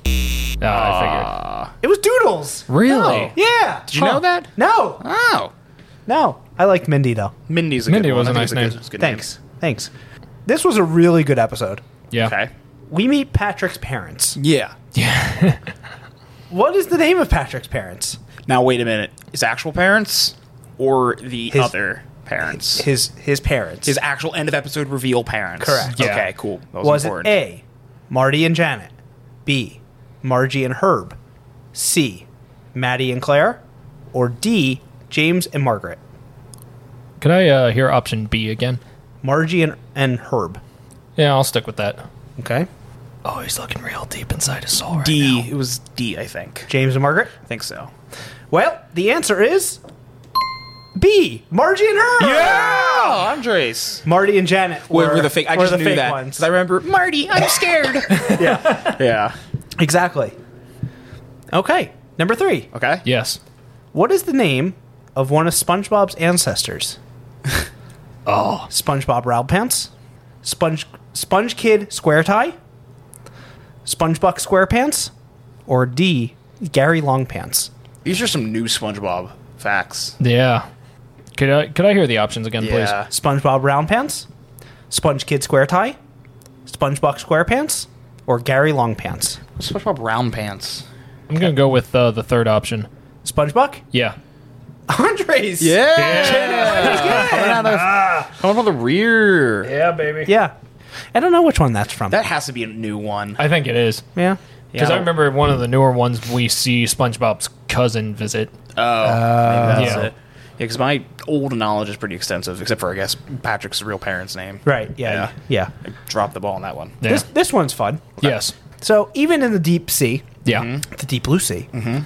Speaker 2: I
Speaker 3: it was Doodles.
Speaker 2: figured. Really?
Speaker 3: Yeah.
Speaker 1: Did you know that?
Speaker 3: No.
Speaker 1: Oh.
Speaker 3: No. I liked Mindy, though.
Speaker 1: Mindy's a
Speaker 2: Mindy
Speaker 1: good one.
Speaker 2: was a
Speaker 1: I think
Speaker 2: nice
Speaker 1: it's
Speaker 2: name.
Speaker 1: good- it's a good
Speaker 3: Thanks. Thanks. This was a really good episode.
Speaker 2: Yeah.
Speaker 1: Okay.
Speaker 3: We meet Patrick's parents.
Speaker 1: Yeah.
Speaker 3: What is the name of Patrick's parents?
Speaker 1: Now, wait a minute. His actual parents or the
Speaker 3: His-
Speaker 1: other parents?
Speaker 3: His parents.
Speaker 1: His actual end of episode reveal parents.
Speaker 3: Correct.
Speaker 2: Yeah.
Speaker 1: Okay, cool. That
Speaker 3: was
Speaker 1: important.
Speaker 3: it A, Marty and Janet, B, Margie and Herb, C, Maddie and Claire, or D, James and Margaret?
Speaker 2: Could I hear option B again?
Speaker 3: Margie and Herb.
Speaker 2: Yeah, I'll stick with that.
Speaker 3: Okay.
Speaker 2: Oh, he's looking real deep inside his soul right
Speaker 1: D.
Speaker 2: now.
Speaker 1: It was D, I think.
Speaker 3: James and Margaret?
Speaker 1: I think so.
Speaker 3: Well, the answer is B, Margie and Herb.
Speaker 1: Oh, Andres.
Speaker 3: Marty and Janet
Speaker 1: Were the fake? I
Speaker 3: were
Speaker 1: just
Speaker 3: the
Speaker 1: knew
Speaker 3: fake
Speaker 1: that.
Speaker 3: ones.
Speaker 1: 'Cause I remember Marty. I'm scared.
Speaker 3: Yeah,
Speaker 1: yeah.
Speaker 3: exactly. Okay, number 3.
Speaker 1: Okay.
Speaker 2: Yes.
Speaker 3: What is the name of one of SpongeBob's ancestors?
Speaker 2: Oh.
Speaker 3: SpongeBob Roundpants, Sponge Kid Square Tie, SpongeBuck SquarePants, or D, Gary Longpants?
Speaker 1: These are some new SpongeBob facts.
Speaker 2: Yeah. Could I hear the options again, please?
Speaker 1: Yeah.
Speaker 3: SpongeBob Roundpants, Sponge Kid Square Tie, SpongeBuck SquarePants, or Gary Longpants?
Speaker 1: SpongeBob Round Pants.
Speaker 2: I'm going to go with the third option.
Speaker 3: SpongeBuck?
Speaker 2: Yeah.
Speaker 3: Andres!
Speaker 1: Coming from the rear.
Speaker 2: Yeah, baby.
Speaker 3: Yeah. I don't know which one that's from.
Speaker 1: That has to be a new one.
Speaker 2: I think it is.
Speaker 3: yeah.
Speaker 2: Because
Speaker 1: Yeah.
Speaker 2: I remember one of the newer ones we see SpongeBob's cousin visit.
Speaker 1: Oh, maybe that's
Speaker 2: Yeah.
Speaker 1: it. Yeah, because my old knowledge is pretty extensive, except for, I guess, Patrick's real parents' name.
Speaker 3: Right. Yeah. Yeah.
Speaker 1: I dropped the ball on that one.
Speaker 2: Yeah.
Speaker 3: This one's fun.
Speaker 2: Yes.
Speaker 3: So even in the deep sea,
Speaker 2: Yeah.
Speaker 3: the deep blue sea,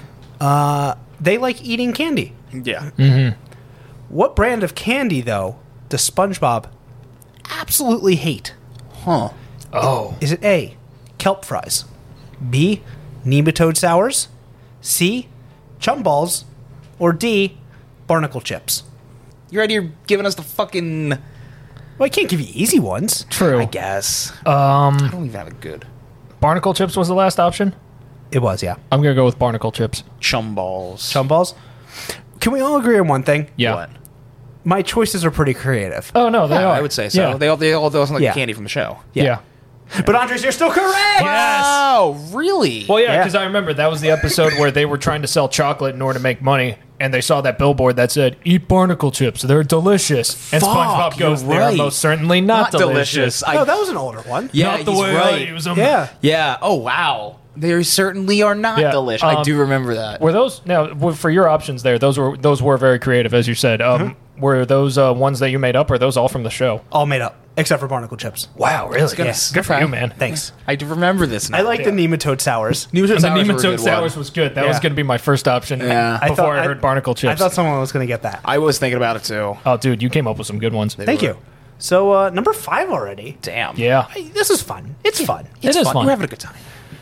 Speaker 3: they like eating candy.
Speaker 1: Yeah.
Speaker 3: What brand of candy, though, does SpongeBob absolutely hate?
Speaker 1: Huh.
Speaker 2: Oh.
Speaker 3: Is it A, kelp fries, B, nematode sours, C, chum balls, or D, barnacle chips?
Speaker 1: You're out here giving us the fucking...
Speaker 3: Well, I can't give you easy ones.
Speaker 2: True.
Speaker 1: I guess. I don't even have a good...
Speaker 2: Barnacle chips was the last option?
Speaker 3: It was, yeah.
Speaker 2: I'm going to go with barnacle chips.
Speaker 1: Chum balls.
Speaker 3: Chum balls? Can we all agree on one thing?
Speaker 2: Yeah.
Speaker 1: What?
Speaker 3: My choices are pretty creative.
Speaker 2: Oh, no, they
Speaker 1: Yeah,
Speaker 2: are.
Speaker 1: I would say so.
Speaker 2: Yeah.
Speaker 1: They all sound like
Speaker 3: Yeah.
Speaker 1: candy from the show.
Speaker 2: Yeah.
Speaker 3: But Andres, you're still correct!
Speaker 1: Wow, really?
Speaker 2: Well, yeah,
Speaker 3: Yeah.
Speaker 2: because I remember that was the episode where they were trying to sell chocolate in order to make money, and they saw that billboard that said, "Eat barnacle chips, they're delicious." And
Speaker 1: Fuck,
Speaker 2: SpongeBob goes,
Speaker 1: you're
Speaker 2: "They're
Speaker 1: right.
Speaker 2: most certainly not delicious."
Speaker 3: No, that was an older one.
Speaker 1: Yeah,
Speaker 2: Not the
Speaker 1: he's
Speaker 2: way
Speaker 1: right.
Speaker 2: I use them.
Speaker 3: Yeah.
Speaker 1: Yeah. Oh, wow. They certainly are not
Speaker 2: Yeah,
Speaker 1: delicious. I do remember that.
Speaker 2: Were those now for your options there? Those were very creative, as you said. Were those ones that you made up, or are those all from the show?
Speaker 3: All made up, except for barnacle chips.
Speaker 2: Wow, really?
Speaker 1: good.
Speaker 2: Yes. Good for you, man.
Speaker 3: Thanks.
Speaker 1: I do remember this now.
Speaker 3: I like the nematode sours.
Speaker 1: Nematode
Speaker 2: And the
Speaker 1: Sours were a
Speaker 2: nematode
Speaker 1: good
Speaker 2: sours
Speaker 1: one.
Speaker 2: was good. That was
Speaker 3: Yeah.
Speaker 2: going to be my first option.
Speaker 1: Yeah.
Speaker 2: Before I heard barnacle chips.
Speaker 3: I thought someone was going to get that.
Speaker 1: I was thinking about it, too.
Speaker 2: Oh, dude, you came up with some good ones.
Speaker 3: Thank you. So, number 5 already.
Speaker 1: Damn.
Speaker 2: Yeah,
Speaker 3: Hey, this is fun. It's fun.
Speaker 2: it is fun.
Speaker 1: We're having a good time.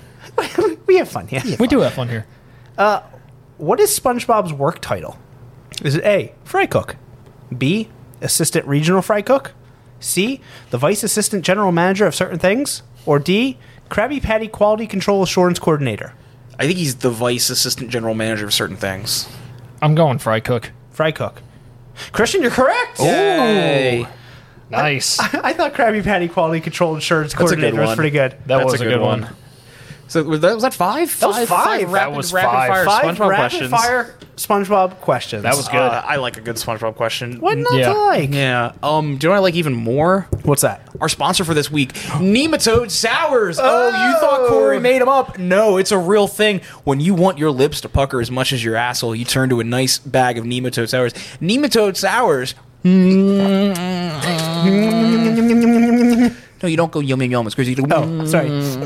Speaker 3: We have fun, yeah.
Speaker 2: We do have fun here.
Speaker 3: What is SpongeBob's work title? Is it A, fry cook, B, assistant regional fry cook, C, the vice assistant general manager of certain things, or D, Krabby Patty quality control assurance coordinator?
Speaker 1: I think he's the vice assistant general manager of certain things.
Speaker 2: I'm going fry cook.
Speaker 3: Fry cook. Christian, you're correct.
Speaker 1: Yay.
Speaker 2: Nice.
Speaker 3: I thought Krabby Patty quality control assurance
Speaker 1: a good
Speaker 3: coordinator was
Speaker 1: one.
Speaker 3: pretty good.
Speaker 2: That
Speaker 1: That's
Speaker 2: was a good one.
Speaker 1: So was that 5?
Speaker 3: That was five.
Speaker 1: Rapid,
Speaker 2: That was
Speaker 1: rapid
Speaker 2: five.
Speaker 1: fire
Speaker 3: 5
Speaker 1: SpongeBob
Speaker 3: rapid
Speaker 1: questions.
Speaker 3: fire SpongeBob questions.
Speaker 2: That was good.
Speaker 1: I like a good SpongeBob question.
Speaker 3: What not
Speaker 2: Yeah.
Speaker 3: to like?
Speaker 1: Yeah. Do you know what I like even more?
Speaker 3: What's that?
Speaker 1: Our sponsor for this week, Nematode Sours. Oh, you thought Corey made them up? No, it's a real thing. When you want your lips to pucker as much as your asshole, you turn to a nice bag of Nematode Sours. Nematode Sours. No, you don't go yum yum yum. It's crazy.
Speaker 3: Oh, sorry.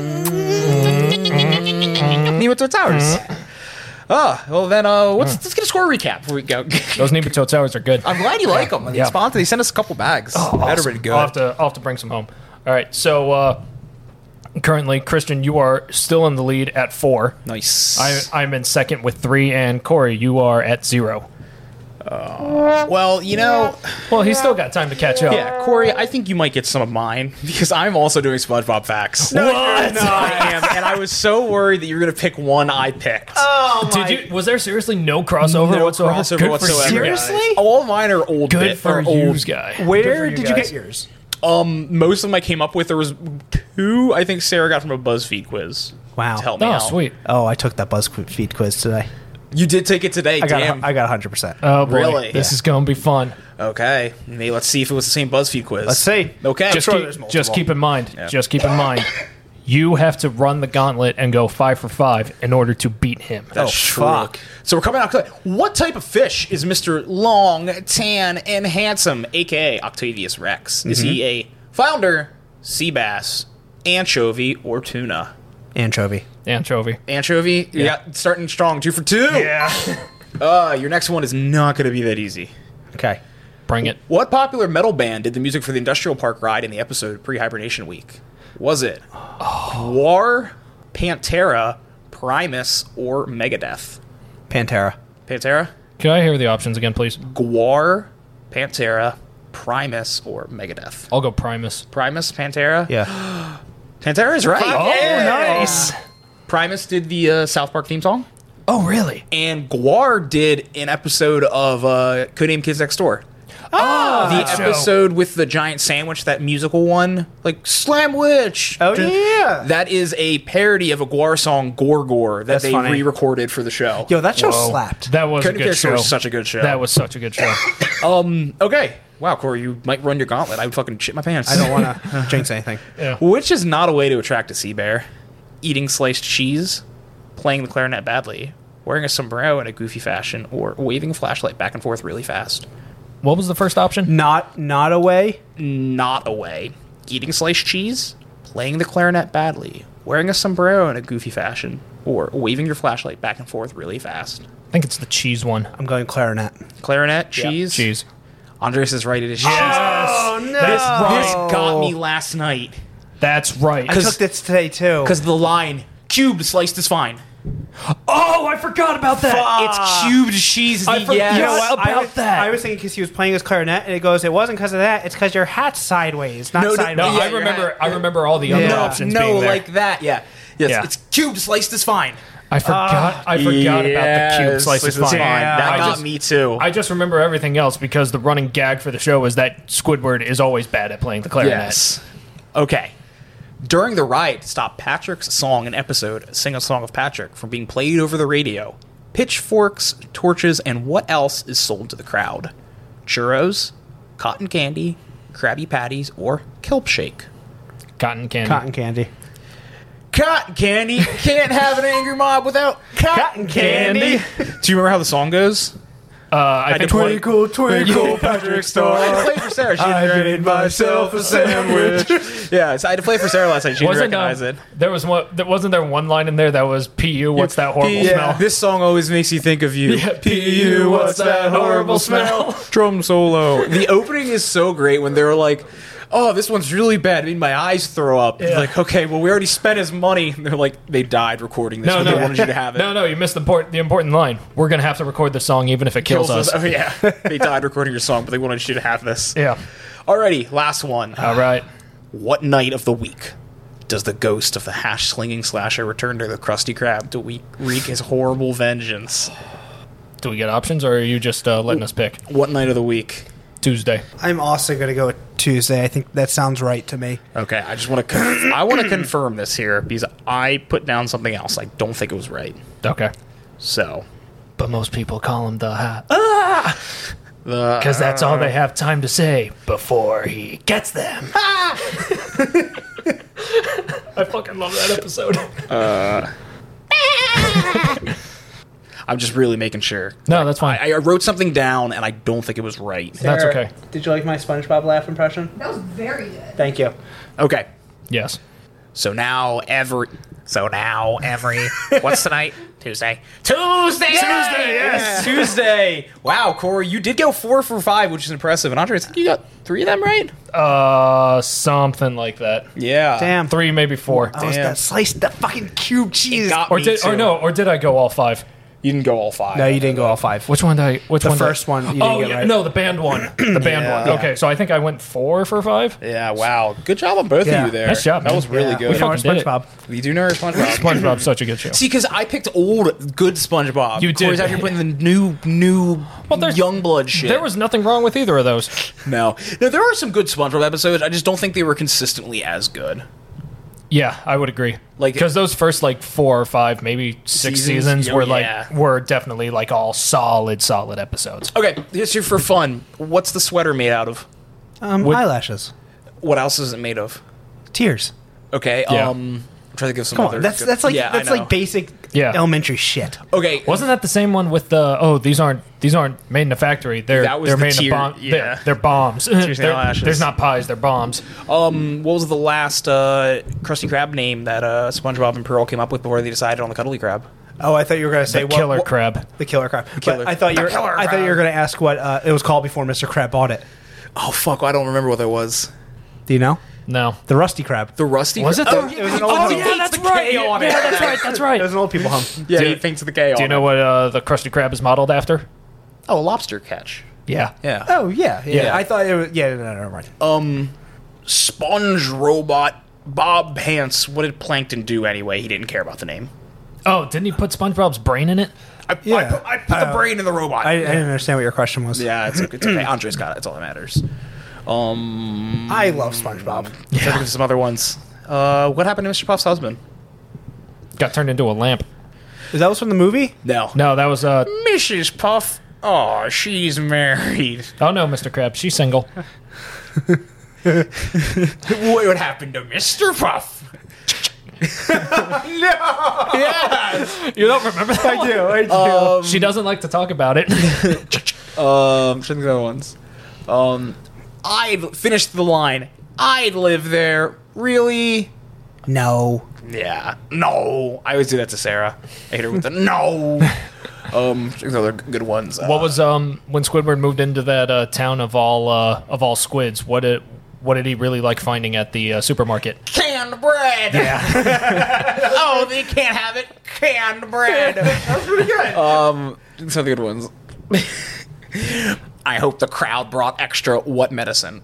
Speaker 1: Nematode Sours. Well then, let's get a score recap before we go.
Speaker 2: Those nematode sours are good.
Speaker 1: I'm glad you like them.
Speaker 2: Yeah.
Speaker 1: They sent us a couple bags.
Speaker 2: Awesome.
Speaker 1: That are pretty good.
Speaker 2: I'll have to bring some home. All right, so Currently, Christian, you are still in the lead at 4.
Speaker 1: Nice.
Speaker 2: I'm in second with 3, and Corey, you are at 0.
Speaker 1: Well, you know...
Speaker 2: Well, he's still got time to catch up.
Speaker 1: Yeah, Corey, I think you might get some of mine because I'm also doing SpongeBob facts.
Speaker 2: What?
Speaker 1: No, I am, and I was so worried that you were going to pick one I picked.
Speaker 2: Was there seriously no crossover
Speaker 1: No
Speaker 2: whatsoever?
Speaker 1: crossover
Speaker 2: Good
Speaker 1: whatsoever.
Speaker 2: For you guys.
Speaker 3: Seriously?
Speaker 1: All of mine are old.
Speaker 2: Good for you, guy. Good for
Speaker 3: Where
Speaker 2: you
Speaker 3: did you
Speaker 2: guys.
Speaker 3: get yours?
Speaker 1: Most of them I came up with. There was 2 I think Sarah got from a BuzzFeed quiz.
Speaker 3: Wow.
Speaker 1: To help me
Speaker 2: Oh,
Speaker 1: out.
Speaker 2: sweet.
Speaker 3: Oh, I took that BuzzFeed quiz today.
Speaker 1: You did take it today.
Speaker 3: I
Speaker 1: Damn.
Speaker 3: got 100%.
Speaker 2: Oh, boy.
Speaker 1: Really?
Speaker 2: This is going to be fun.
Speaker 1: Okay. Maybe let's see if it was the same BuzzFeed quiz.
Speaker 3: Let's see.
Speaker 1: Okay.
Speaker 2: Just keep in mind. Just keep in mind. You have to run the gauntlet and go 5 for 5 in order to beat him.
Speaker 1: That's true.
Speaker 3: fuck.
Speaker 1: So we're coming out. What type of fish is Mr. Long, Tan, and Handsome, a.k.a. Octavius Rex? Is he a flounder, sea bass, anchovy, or tuna?
Speaker 3: Anchovy.
Speaker 2: Anchovy.
Speaker 1: Anchovy? Yeah. Starting strong. 2 for 2.
Speaker 2: Yeah.
Speaker 1: Your next one is not going to be that easy.
Speaker 3: Okay.
Speaker 2: Bring it.
Speaker 1: What popular metal band did the music for the Industrial Park ride in the episode Pre-Hibernation Week? Was it Gwar, Pantera, Primus, or Megadeth?
Speaker 3: Pantera.
Speaker 1: Pantera?
Speaker 2: Can I hear the options again, please?
Speaker 1: Gwar, Pantera, Primus, or Megadeth?
Speaker 2: I'll go Primus.
Speaker 1: Primus, Pantera?
Speaker 3: Yeah.
Speaker 1: Pantera is right.
Speaker 2: Nice.
Speaker 1: Primus did the South Park theme song,
Speaker 2: Oh, really?
Speaker 1: and Gwar did an episode of Codename Kids Next Door. The episode with the giant sandwich, that musical one, like Slamwich.
Speaker 3: Oh, yeah.
Speaker 1: That is a parody of a Gwar song, Gorgor, that
Speaker 3: That's
Speaker 1: they
Speaker 3: funny.
Speaker 1: re-recorded for the show.
Speaker 3: Yo, that show
Speaker 2: Whoa.
Speaker 3: slapped.
Speaker 2: That was a
Speaker 1: Codename
Speaker 2: good
Speaker 1: Kids Next Door
Speaker 2: show.
Speaker 1: was such a good show.
Speaker 2: That was such a good show.
Speaker 1: Okay. Wow, Corey, you might run your gauntlet. I would fucking shit my pants.
Speaker 3: I don't want to jinx anything.
Speaker 1: Which is not a way to attract a sea bear? Eating sliced cheese, playing the clarinet badly, wearing a sombrero in a goofy fashion, or waving a flashlight back and forth really fast.
Speaker 2: What was the first option?
Speaker 3: Not a way.
Speaker 1: Not a way. Eating sliced cheese, playing the clarinet badly, wearing a sombrero in a goofy fashion, or waving your flashlight back and forth really fast.
Speaker 2: I think it's the cheese one.
Speaker 3: I'm going clarinet.
Speaker 1: Clarinet, cheese.
Speaker 2: Cheese.
Speaker 1: Andres is right. It is cheese.
Speaker 3: Oh, no.
Speaker 1: This got me last night.
Speaker 2: That's right.
Speaker 3: I took this today, too.
Speaker 1: Because the line, cubed sliced is fine.
Speaker 2: Oh, I forgot about that.
Speaker 1: It's cubed cheese.
Speaker 2: I forgot
Speaker 1: Yes.
Speaker 2: about that.
Speaker 3: I was thinking because he was playing his clarinet, and it goes, it wasn't because of that. It's because your hat's sideways, not sideways.
Speaker 2: No,
Speaker 1: Yeah,
Speaker 2: I remember. I remember all the other options
Speaker 1: No,
Speaker 2: being there.
Speaker 1: like that. Yeah. Yes,
Speaker 2: Yeah.
Speaker 1: it's cubed sliced is fine.
Speaker 2: I forgot. I forgot about the cube slice is fine.
Speaker 3: Yeah.
Speaker 1: That
Speaker 2: I
Speaker 1: got
Speaker 2: just-
Speaker 1: me too.
Speaker 2: I just remember everything else because the running gag for the show is that Squidward is always bad at playing the clarinet.
Speaker 1: Yes. Okay. During the ride to stop Patrick's song and episode, Sing a Song of Patrick, from being played over the radio, pitchforks, torches, and what else is sold to the crowd? Churros, cotton candy, Krabby Patties, or kelp shake?
Speaker 2: Cotton candy.
Speaker 3: Cotton candy.
Speaker 1: Cotton candy. Can't have an angry mob without cotton candy. Do you remember how the song goes?
Speaker 2: I think one-
Speaker 3: twinkle, Patrick
Speaker 1: I had to play for Sarah. She didn't
Speaker 3: made myself a sandwich.
Speaker 1: Yeah, so I had to play for Sarah last night. She didn't
Speaker 2: wasn't
Speaker 1: recognize it.
Speaker 2: there was one. Wasn't there one line in there that was "Pu"? What's that horrible smell?
Speaker 1: This song always makes you think of you.
Speaker 2: Yeah, P.U., what's that horrible smell?
Speaker 1: Drum solo. The opening is so great when they're like, oh, this one's really bad. I mean, my eyes throw up.
Speaker 2: Yeah.
Speaker 1: Like, okay, well, we already spent his money. And they're like, they died recording this.
Speaker 2: No,
Speaker 1: but
Speaker 2: no,
Speaker 1: they wanted you to have it.
Speaker 2: No, you missed the important line. We're gonna have to record the song even if it kills us.
Speaker 1: Oh, yeah. They died recording your song, but they wanted you to have this.
Speaker 2: Yeah.
Speaker 1: Alrighty, last one.
Speaker 2: All right.
Speaker 1: What night of the week does the ghost of the hash-slinging slasher return to the Krusty Krab to wreak his horrible vengeance?
Speaker 2: Do we get options, or are you just letting us pick?
Speaker 1: What night of the week?
Speaker 2: Tuesday.
Speaker 3: I'm also going to go with Tuesday. I think that sounds right to me.
Speaker 1: Okay, I just want to I want to confirm this here because I put down something else. I don't think it was right.
Speaker 2: Okay.
Speaker 1: So,
Speaker 2: But most people call him the hat.
Speaker 1: the
Speaker 2: Because that's all they have time to say before he gets them. I fucking love that episode.
Speaker 1: I'm just really making sure.
Speaker 2: No, that's fine.
Speaker 1: I wrote something down and I don't think it was right.
Speaker 2: That's okay.
Speaker 3: Did you like my SpongeBob laugh impression?
Speaker 8: That was very good.
Speaker 3: Thank you.
Speaker 1: Okay.
Speaker 2: Yes.
Speaker 1: So now every what's tonight? Tuesday. Yes, Tuesday. Wow, Corey, you did go 4 for 5, which is impressive. And Andre, I think you got 3 of them right.
Speaker 2: Something like that.
Speaker 1: Yeah.
Speaker 3: Damn.
Speaker 2: 3, maybe 4.
Speaker 3: Oh, it's that sliced, that fucking cube cheese.
Speaker 2: Or did I go all 5?
Speaker 1: You didn't go all 5.
Speaker 3: No, you didn't go all 5.
Speaker 2: Which one did I? Which
Speaker 3: The
Speaker 2: one?
Speaker 3: first one you didn't get right.
Speaker 2: No, the band one. The band one. Okay, so I think I went 4 for 5.
Speaker 1: Yeah, wow. Good job on both
Speaker 3: Yeah.
Speaker 1: of you there.
Speaker 2: Nice job,
Speaker 1: That
Speaker 2: man.
Speaker 1: was really
Speaker 3: We
Speaker 1: good.
Speaker 3: know our
Speaker 2: fucking did it.
Speaker 3: SpongeBob.
Speaker 1: We do know our SpongeBob.
Speaker 2: SpongeBob's such a good show.
Speaker 1: See, because I picked old, good SpongeBob.
Speaker 2: You did.
Speaker 1: Corey's out here putting the new
Speaker 2: there's-
Speaker 1: young blood shit.
Speaker 2: There was nothing wrong with either of those.
Speaker 1: no, there are some good SpongeBob episodes. I just don't think they were consistently as good.
Speaker 2: Yeah, I would agree.
Speaker 1: Like-
Speaker 2: Because those first 4 or 5, maybe 6 seasons
Speaker 1: Oh,
Speaker 2: were
Speaker 1: yeah.
Speaker 2: were definitely all solid episodes.
Speaker 1: Okay, here's here for fun. What's the sweater made out of?
Speaker 3: Eyelashes.
Speaker 1: What else is it made of?
Speaker 3: Tears.
Speaker 1: Okay,
Speaker 2: Yeah.
Speaker 1: I'm trying to give some
Speaker 3: Come
Speaker 1: other.
Speaker 3: on, that's like
Speaker 1: Yeah, I
Speaker 3: that's
Speaker 1: know.
Speaker 3: like basic
Speaker 2: Yeah.
Speaker 3: elementary shit.
Speaker 1: Okay,
Speaker 2: Wasn't that the same one with the these aren't made in a factory.
Speaker 1: That was
Speaker 2: they're
Speaker 1: the
Speaker 2: made
Speaker 1: tier-
Speaker 2: in a bomb.
Speaker 1: yeah.
Speaker 2: They're bombs.
Speaker 1: and eyelashes.
Speaker 2: There's not pies, they're bombs.
Speaker 1: what was the last Krusty Krab name that SpongeBob and Pearl came up with before they decided on the Cuddly Crab?
Speaker 3: Oh, I thought you were going to say
Speaker 2: The killer crab.
Speaker 3: The killer crab.
Speaker 1: killer-
Speaker 3: But I thought you were.
Speaker 1: the killer
Speaker 3: I thought you
Speaker 1: crab.
Speaker 3: were going to ask what it was called before Mr. Crab bought it.
Speaker 1: Oh fuck, I don't remember what that was.
Speaker 3: Do you know?
Speaker 2: No.
Speaker 3: The Rusty Crab.
Speaker 1: The Rusty.
Speaker 2: Was it
Speaker 1: Crab?
Speaker 2: the-
Speaker 3: It was an
Speaker 1: Oh,
Speaker 3: old.
Speaker 1: yeah, that's right.
Speaker 2: Yeah, that's right. That's right.
Speaker 3: It was an old people hum.
Speaker 1: Yeah,
Speaker 2: Do-
Speaker 1: he thinks of the K on
Speaker 2: Do you know what the Krusty Krab is modeled after?
Speaker 1: Oh, lobster catch.
Speaker 2: Yeah.
Speaker 1: Yeah.
Speaker 3: Oh yeah,
Speaker 2: Yeah.
Speaker 3: I thought it was. Yeah, no, never mind.
Speaker 1: Sponge robot Bob Pants. What did Plankton do anyway? He didn't care about the name.
Speaker 2: Oh, didn't he put SpongeBob's brain in it?
Speaker 1: I put the brain in the robot.
Speaker 3: I didn't understand what your question was.
Speaker 1: yeah, it's okay. Andre's got it. That's all that matters.
Speaker 3: I love SpongeBob.
Speaker 1: Try to think of some other ones. What happened to Mr. Puff's husband?
Speaker 2: Got turned into a lamp.
Speaker 3: Is that was from the movie?
Speaker 1: No.
Speaker 2: No, that was
Speaker 1: Mrs. Puff. Oh, she's married.
Speaker 2: oh no, Mr. Krab, she's single.
Speaker 1: What happened to Mr. Puff?
Speaker 2: You don't remember that?
Speaker 3: I do.
Speaker 2: She doesn't like to talk about it.
Speaker 1: Trying to think of other ones. I'd finished the line. I'd live there. Really?
Speaker 3: No.
Speaker 1: Yeah. No. I always do that to Sarah. I hit her with the no. There's other good ones.
Speaker 2: What was when Squidward moved into that town of all squids? What did he really like finding at the supermarket?
Speaker 1: canned bread? Yeah. Oh, they can't have it. Canned bread. That's pretty good. Some of the good ones. I hope the crowd brought extra what medicine?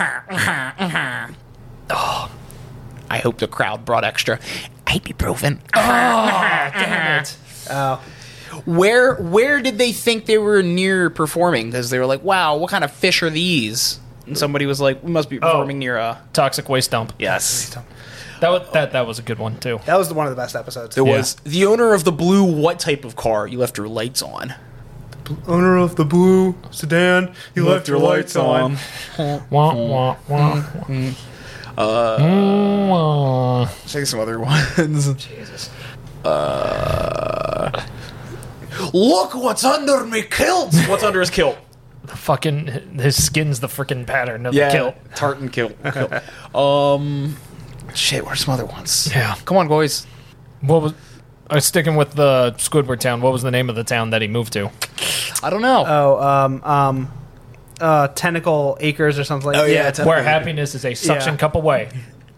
Speaker 1: Oh. I hope the crowd brought extra ibuprofen.
Speaker 2: Damn it!
Speaker 1: Where did they think they were near performing? Because they were like, wow, what kind of fish are these? And somebody was like, we must be performing near a...
Speaker 2: Toxic waste dump.
Speaker 1: Yes.
Speaker 2: That was a good one too.
Speaker 3: That was one of the best episodes.
Speaker 1: There was the owner of the blue what type of car? You left your lights on.
Speaker 3: Owner of the blue sedan. You left your lights on.
Speaker 2: Wah, wah, wah.
Speaker 1: Check some other ones. Jesus. Look what's under me kilt. What's under his kilt?
Speaker 2: Fucking his skin's the freaking pattern of the kilt.
Speaker 1: Tartan kilt. Shit, what are some other ones?
Speaker 2: Yeah.
Speaker 1: Come on, boys.
Speaker 2: What was? Sticking with the Squidward town. What was the name of the town that he moved to?
Speaker 1: I don't know.
Speaker 3: Tentacle Acres or something like
Speaker 1: Oh,
Speaker 3: that.
Speaker 1: yeah, it's
Speaker 2: Where happiness is a suction
Speaker 3: Yeah.
Speaker 2: cup away.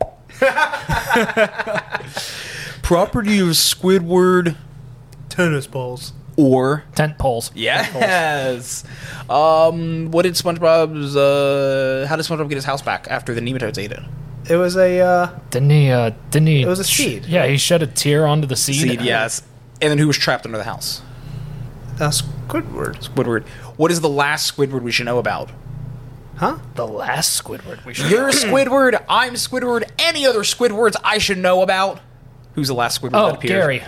Speaker 1: property of Squidward
Speaker 3: Tennis balls.
Speaker 1: or...
Speaker 2: Tent poles.
Speaker 1: Yes. What did SpongeBob's... how did SpongeBob get his house back after the nematodes ate it?
Speaker 3: It was a
Speaker 2: Didn't he?
Speaker 3: It was a seed.
Speaker 2: Yeah, he shed a tear onto the seed.
Speaker 1: Seed, yes. And then who was trapped under the house?
Speaker 3: Squidward.
Speaker 1: Squidward. What is the last Squidward we should know about?
Speaker 3: Huh?
Speaker 2: The last Squidward we should.
Speaker 1: You're Squidward, I'm Squidward, any other Squidwards I should know about? Who's the last Squidward that
Speaker 2: Oh,
Speaker 1: appeared?
Speaker 2: Gary.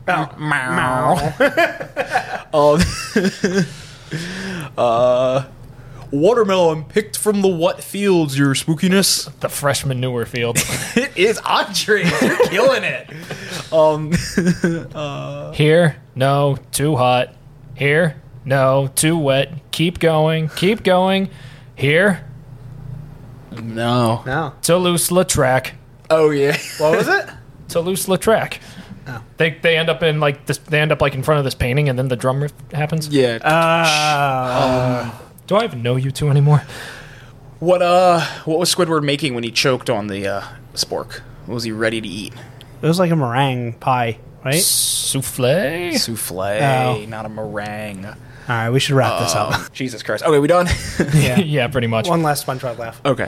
Speaker 1: Watermelon picked from the what fields, your spookiness?
Speaker 2: The fresh manure field.
Speaker 1: It is Andre. You're killing it.
Speaker 2: Here, no, too hot. Here, no, too wet. Keep going, keep going. Here,
Speaker 1: No.
Speaker 3: No.
Speaker 2: Toulouse-Lautrec.
Speaker 1: Oh, yeah.
Speaker 3: What was it?
Speaker 2: Toulouse-Lautrec. They end up in like this. They end up like in front of this painting, and then the drum riff happens.
Speaker 1: Yeah.
Speaker 2: Do I even know you two anymore?
Speaker 1: What was Squidward making when he choked on the spork? What was he ready to eat?
Speaker 8: It was like a meringue pie, right?
Speaker 2: Souffle.
Speaker 1: Souffle,
Speaker 8: Oh.
Speaker 1: not a meringue.
Speaker 8: All right, we should wrap this up.
Speaker 1: Jesus Christ. Okay, we done?
Speaker 8: Yeah.
Speaker 2: Yeah, pretty much.
Speaker 8: One last SpongeBob laugh.
Speaker 1: Okay.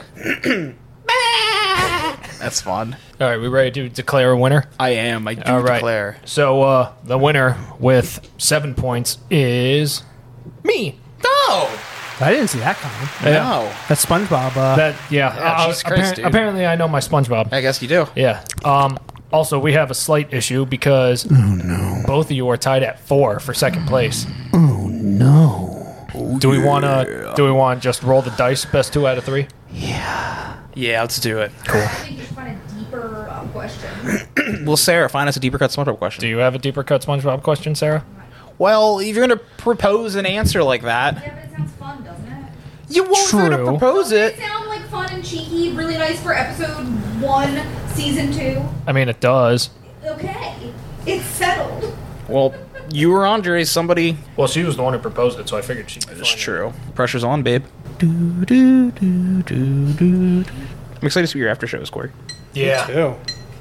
Speaker 1: That's fun.
Speaker 2: All right, we ready to declare a winner?
Speaker 1: I am. I do
Speaker 2: All right.
Speaker 1: declare.
Speaker 2: So the winner with 7 points is me.
Speaker 1: No!
Speaker 8: I didn't see that coming.
Speaker 1: No.
Speaker 8: That's SpongeBob.
Speaker 1: Jesus Christ, dude.
Speaker 2: Apparently, I know my SpongeBob.
Speaker 1: I guess you do.
Speaker 2: Yeah. Also, we have a slight issue because both of you are tied at 4 for second place.
Speaker 8: Oh no!
Speaker 2: Do we want to just roll the dice? Best 2 out of 3.
Speaker 1: Yeah, let's do it.
Speaker 9: I think just find a deeper question.
Speaker 1: Well, Sarah, find us a deeper cut SpongeBob question.
Speaker 2: Do you have a deeper cut SpongeBob question, Sarah?
Speaker 1: Well, if you're going to propose an answer like that,
Speaker 9: Yeah, but it sounds fun, doesn't it?
Speaker 1: you won't going to
Speaker 2: True.
Speaker 1: propose
Speaker 9: Doesn't
Speaker 1: it.
Speaker 9: it sound like fun and cheeky, really nice for episode 1, season 2?
Speaker 2: I mean, it does.
Speaker 9: Okay, it's settled.
Speaker 1: Well, you or Andre, somebody...
Speaker 2: Well, she was the one who proposed it, so I figured she'd be
Speaker 1: It's true. Pressure's on, babe.
Speaker 8: Do, do, do, do, do.
Speaker 1: I'm excited to see your after shows, Corey.
Speaker 2: Yeah.
Speaker 8: Ew.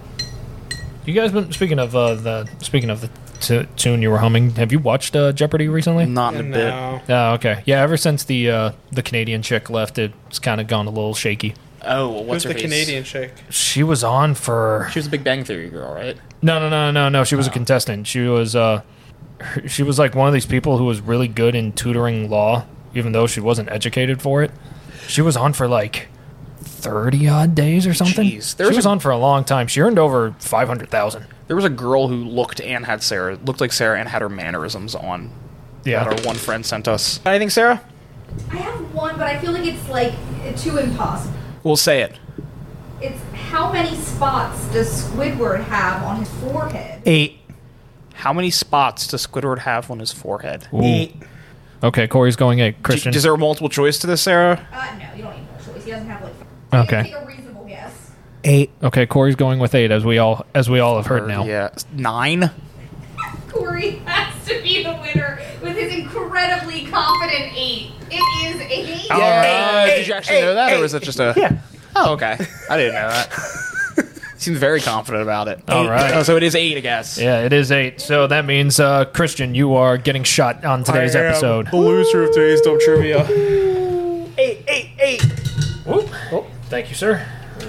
Speaker 2: You guys been speaking of the tune you were humming? Have you watched Jeopardy recently?
Speaker 1: Not in a bit.
Speaker 8: No.
Speaker 2: Oh, okay. Yeah, ever since the Canadian chick left, it's kind of gone a little shaky.
Speaker 1: Oh, well, what's
Speaker 8: Who's
Speaker 1: her
Speaker 8: the
Speaker 1: face?
Speaker 8: Canadian chick?
Speaker 2: She was on for
Speaker 1: She was a Big Bang Theory girl, right?
Speaker 2: no. She was a contestant. She was like one of these people who was really good in tutoring law, even though she wasn't educated for it. She was on for like 30 odd days or something.
Speaker 1: Jeez.
Speaker 2: She was on for a long time. She earned over $500,000.
Speaker 1: There was a girl who looked like Sarah and had her mannerisms on.
Speaker 2: Yeah.
Speaker 1: That our one friend sent us. Anything, Sarah?
Speaker 9: I have one, but I feel like it's like too impossible.
Speaker 1: We'll say it.
Speaker 9: It's how many spots does Squidward have on his forehead?
Speaker 8: 8.
Speaker 1: How many spots does Squidward have on his forehead?
Speaker 8: 8.
Speaker 2: Okay, Corey's going 8. Christian.
Speaker 1: Is there a multiple choice to this, Sarah?
Speaker 9: No, you don't need more choice. He doesn't have like 5.
Speaker 2: Okay.
Speaker 9: Take a reasonable guess.
Speaker 8: 8.
Speaker 2: Okay, Corey's going with 8, as we all have heard now.
Speaker 1: Yeah. 9?
Speaker 9: Corey has to be the winner with his incredibly confident 8. It is 8.
Speaker 1: Did you actually know that, or was it just a...
Speaker 8: Yeah.
Speaker 1: Oh, okay. I didn't know that. Seems very confident about it.
Speaker 2: All right.
Speaker 1: Oh, so it is 8, I guess.
Speaker 2: Yeah, it is 8. So that means, Christian, you are getting shot on today's episode.
Speaker 1: The loser of today's Dumb Trivia.
Speaker 8: 8.
Speaker 2: Whoop. Oh, thank you, sir.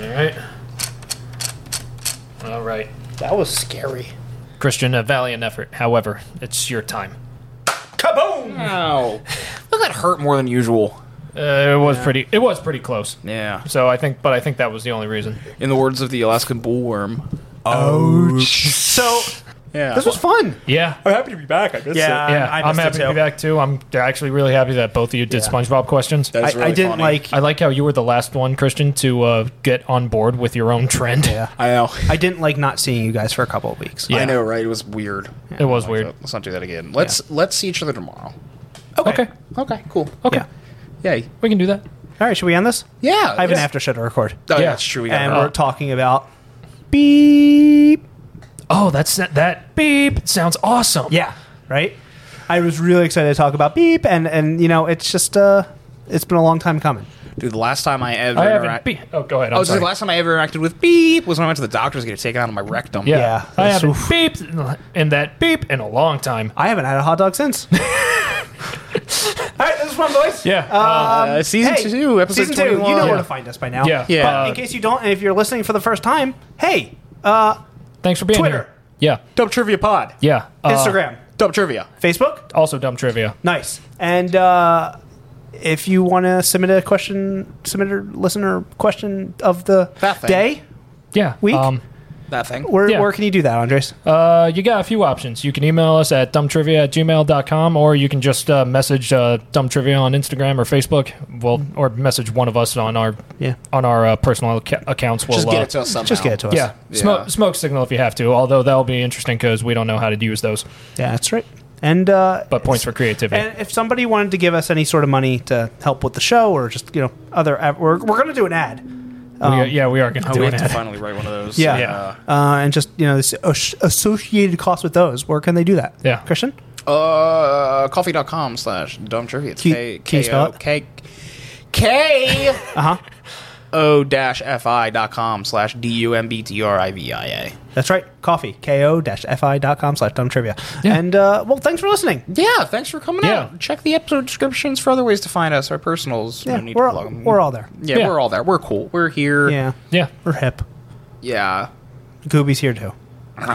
Speaker 2: All right.
Speaker 8: That was scary.
Speaker 2: Christian, a valiant effort. However, it's your time.
Speaker 8: Kaboom!
Speaker 1: Ow. Look, that hurt more than usual.
Speaker 2: It was pretty close.
Speaker 1: Yeah.
Speaker 2: So I think that was the only reason.
Speaker 1: In the words of the Alaskan bullworm.
Speaker 8: So,
Speaker 1: Yeah.
Speaker 8: this was fun.
Speaker 2: Yeah.
Speaker 1: I'm happy to be back. I missed
Speaker 8: Yeah,
Speaker 2: Yeah,
Speaker 8: I
Speaker 2: I'm
Speaker 8: missed
Speaker 2: happy
Speaker 8: it
Speaker 2: to be
Speaker 8: too.
Speaker 2: back too. I'm actually really happy that both of you did
Speaker 8: Yeah.
Speaker 2: SpongeBob questions.
Speaker 1: That's really
Speaker 8: I didn't
Speaker 1: funny.
Speaker 8: like.
Speaker 2: I like how you were the last one, Christian, to get on board with your own trend.
Speaker 8: Yeah.
Speaker 1: I know.
Speaker 8: I didn't like not seeing you guys for a couple of weeks.
Speaker 2: Yeah.
Speaker 1: I know, right? It was weird.
Speaker 2: It was
Speaker 1: Like
Speaker 2: weird.
Speaker 1: that. Let's not do that again. Let's see each other tomorrow.
Speaker 2: Okay.
Speaker 1: Okay, cool.
Speaker 2: Okay.
Speaker 8: Yeah.
Speaker 1: Yay.
Speaker 2: We can do that.
Speaker 8: All right, should we end this?
Speaker 1: Yeah.
Speaker 8: I have an after show to record.
Speaker 1: Oh,
Speaker 2: Yeah.
Speaker 1: yeah, that's true. We got
Speaker 8: And
Speaker 1: it.
Speaker 8: we're talking about beep.
Speaker 2: Oh, that beep sounds awesome.
Speaker 8: Yeah, right? I was really excited to talk about beep, and you know, it's just, it's been a long time coming.
Speaker 1: Dude, the last time I ever
Speaker 2: I haven't beep. Oh, go ahead.
Speaker 1: I
Speaker 2: I'm
Speaker 1: was
Speaker 2: sorry.
Speaker 1: the last time I ever interacted with beep was when I went to the doctor to get it taken out of my rectum.
Speaker 2: Yeah.
Speaker 8: Yeah.
Speaker 2: I haven't
Speaker 8: Oof.
Speaker 2: beeped in that beep in a long time.
Speaker 8: I haven't had a hot dog since. All right, this is fun, boys.
Speaker 2: Yeah.
Speaker 1: Season 2, episode
Speaker 8: Season 2,
Speaker 1: 21.
Speaker 8: you know where
Speaker 2: Yeah.
Speaker 8: to find us by now.
Speaker 2: Yeah.
Speaker 1: Yeah.
Speaker 8: But in case you don't, and if you're listening for the first time, hey,
Speaker 2: Thanks for being
Speaker 8: Twitter.
Speaker 2: here. Yeah.
Speaker 1: Dumb Trivia Pod.
Speaker 2: Yeah.
Speaker 8: Instagram,
Speaker 1: Dumb Trivia.
Speaker 8: Facebook.
Speaker 2: Also dumb trivia.
Speaker 8: Nice. And if you want to submit a listener question of the
Speaker 1: That thing.
Speaker 8: day,
Speaker 2: Yeah.
Speaker 8: Week?
Speaker 1: That thing.
Speaker 8: where
Speaker 2: Yeah.
Speaker 8: can you do that, Andres?
Speaker 2: You got a few options. You can email us at dumbtrivia@gmail.com, or you can just message dumbtrivia on Instagram or Facebook. Or message one of us on our personal accounts. We'll
Speaker 1: Just get it to us somehow.
Speaker 8: Just get it to us.
Speaker 2: Yeah, smoke signal if you have to. Although that'll be interesting because we don't know how to use those.
Speaker 8: Yeah, that's right. And
Speaker 2: But points for creativity.
Speaker 8: And if somebody wanted to give us any sort of money to help with the show, or just other, we're going to do an ad.
Speaker 2: We are going to do
Speaker 1: we
Speaker 2: an
Speaker 1: have to
Speaker 2: ad.
Speaker 1: finally write one of those.
Speaker 8: Yeah. And just, this associated cost with those. Where can they do that?
Speaker 2: Yeah.
Speaker 8: Christian?
Speaker 1: Coffee.com/dumbtrivia. It's
Speaker 8: Can you spell it?
Speaker 1: K
Speaker 8: Uh-huh.
Speaker 1: o-fi.com/dumbtrivia.
Speaker 8: That's right. Coffee. ko-fi.com/dumbtrivia.
Speaker 2: Yeah.
Speaker 8: And, well, thanks for listening.
Speaker 1: Yeah, thanks for coming
Speaker 2: Yeah.
Speaker 1: out. Check the episode descriptions for other ways to find us. Our personals.
Speaker 8: Yeah,
Speaker 1: No need to plug 'em.
Speaker 8: we're all there.
Speaker 1: Yeah,
Speaker 2: Yeah.
Speaker 1: we're all there. We're cool. We're here.
Speaker 8: Yeah.
Speaker 2: Yeah.
Speaker 8: We're hip.
Speaker 1: Yeah.
Speaker 8: Gooby's here, too.
Speaker 1: Is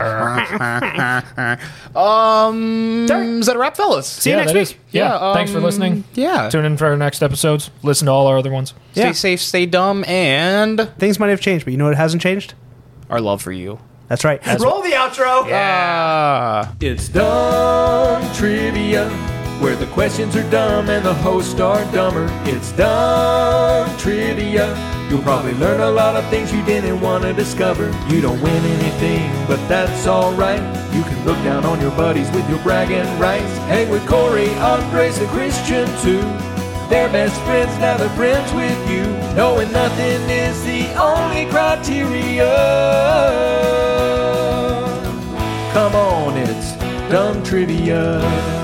Speaker 1: that a wrap, fellas?
Speaker 8: See you
Speaker 2: Yeah,
Speaker 8: next
Speaker 2: that
Speaker 8: week.
Speaker 2: is. Yeah. Thanks for listening.
Speaker 1: Yeah.
Speaker 2: Tune in for our next episodes. Listen to all our other ones.
Speaker 1: Stay
Speaker 8: Yeah.
Speaker 1: safe, stay dumb, and
Speaker 8: Things might have changed, but you know what hasn't changed?
Speaker 1: our love for you.
Speaker 8: That's right. Roll the outro.
Speaker 6: It's Dumb Trivia, where the questions are dumb and the hosts are dumber. It's Dumb Trivia. You'll probably learn a lot of things you didn't want to discover. You don't win anything, but that's alright. You can look down on your buddies with your bragging rights. Hang with Corey, Andres, and Christian too. They're best friends, now they're friends with you. Knowing nothing is the only criteria. Come on, it's Dumb Trivia.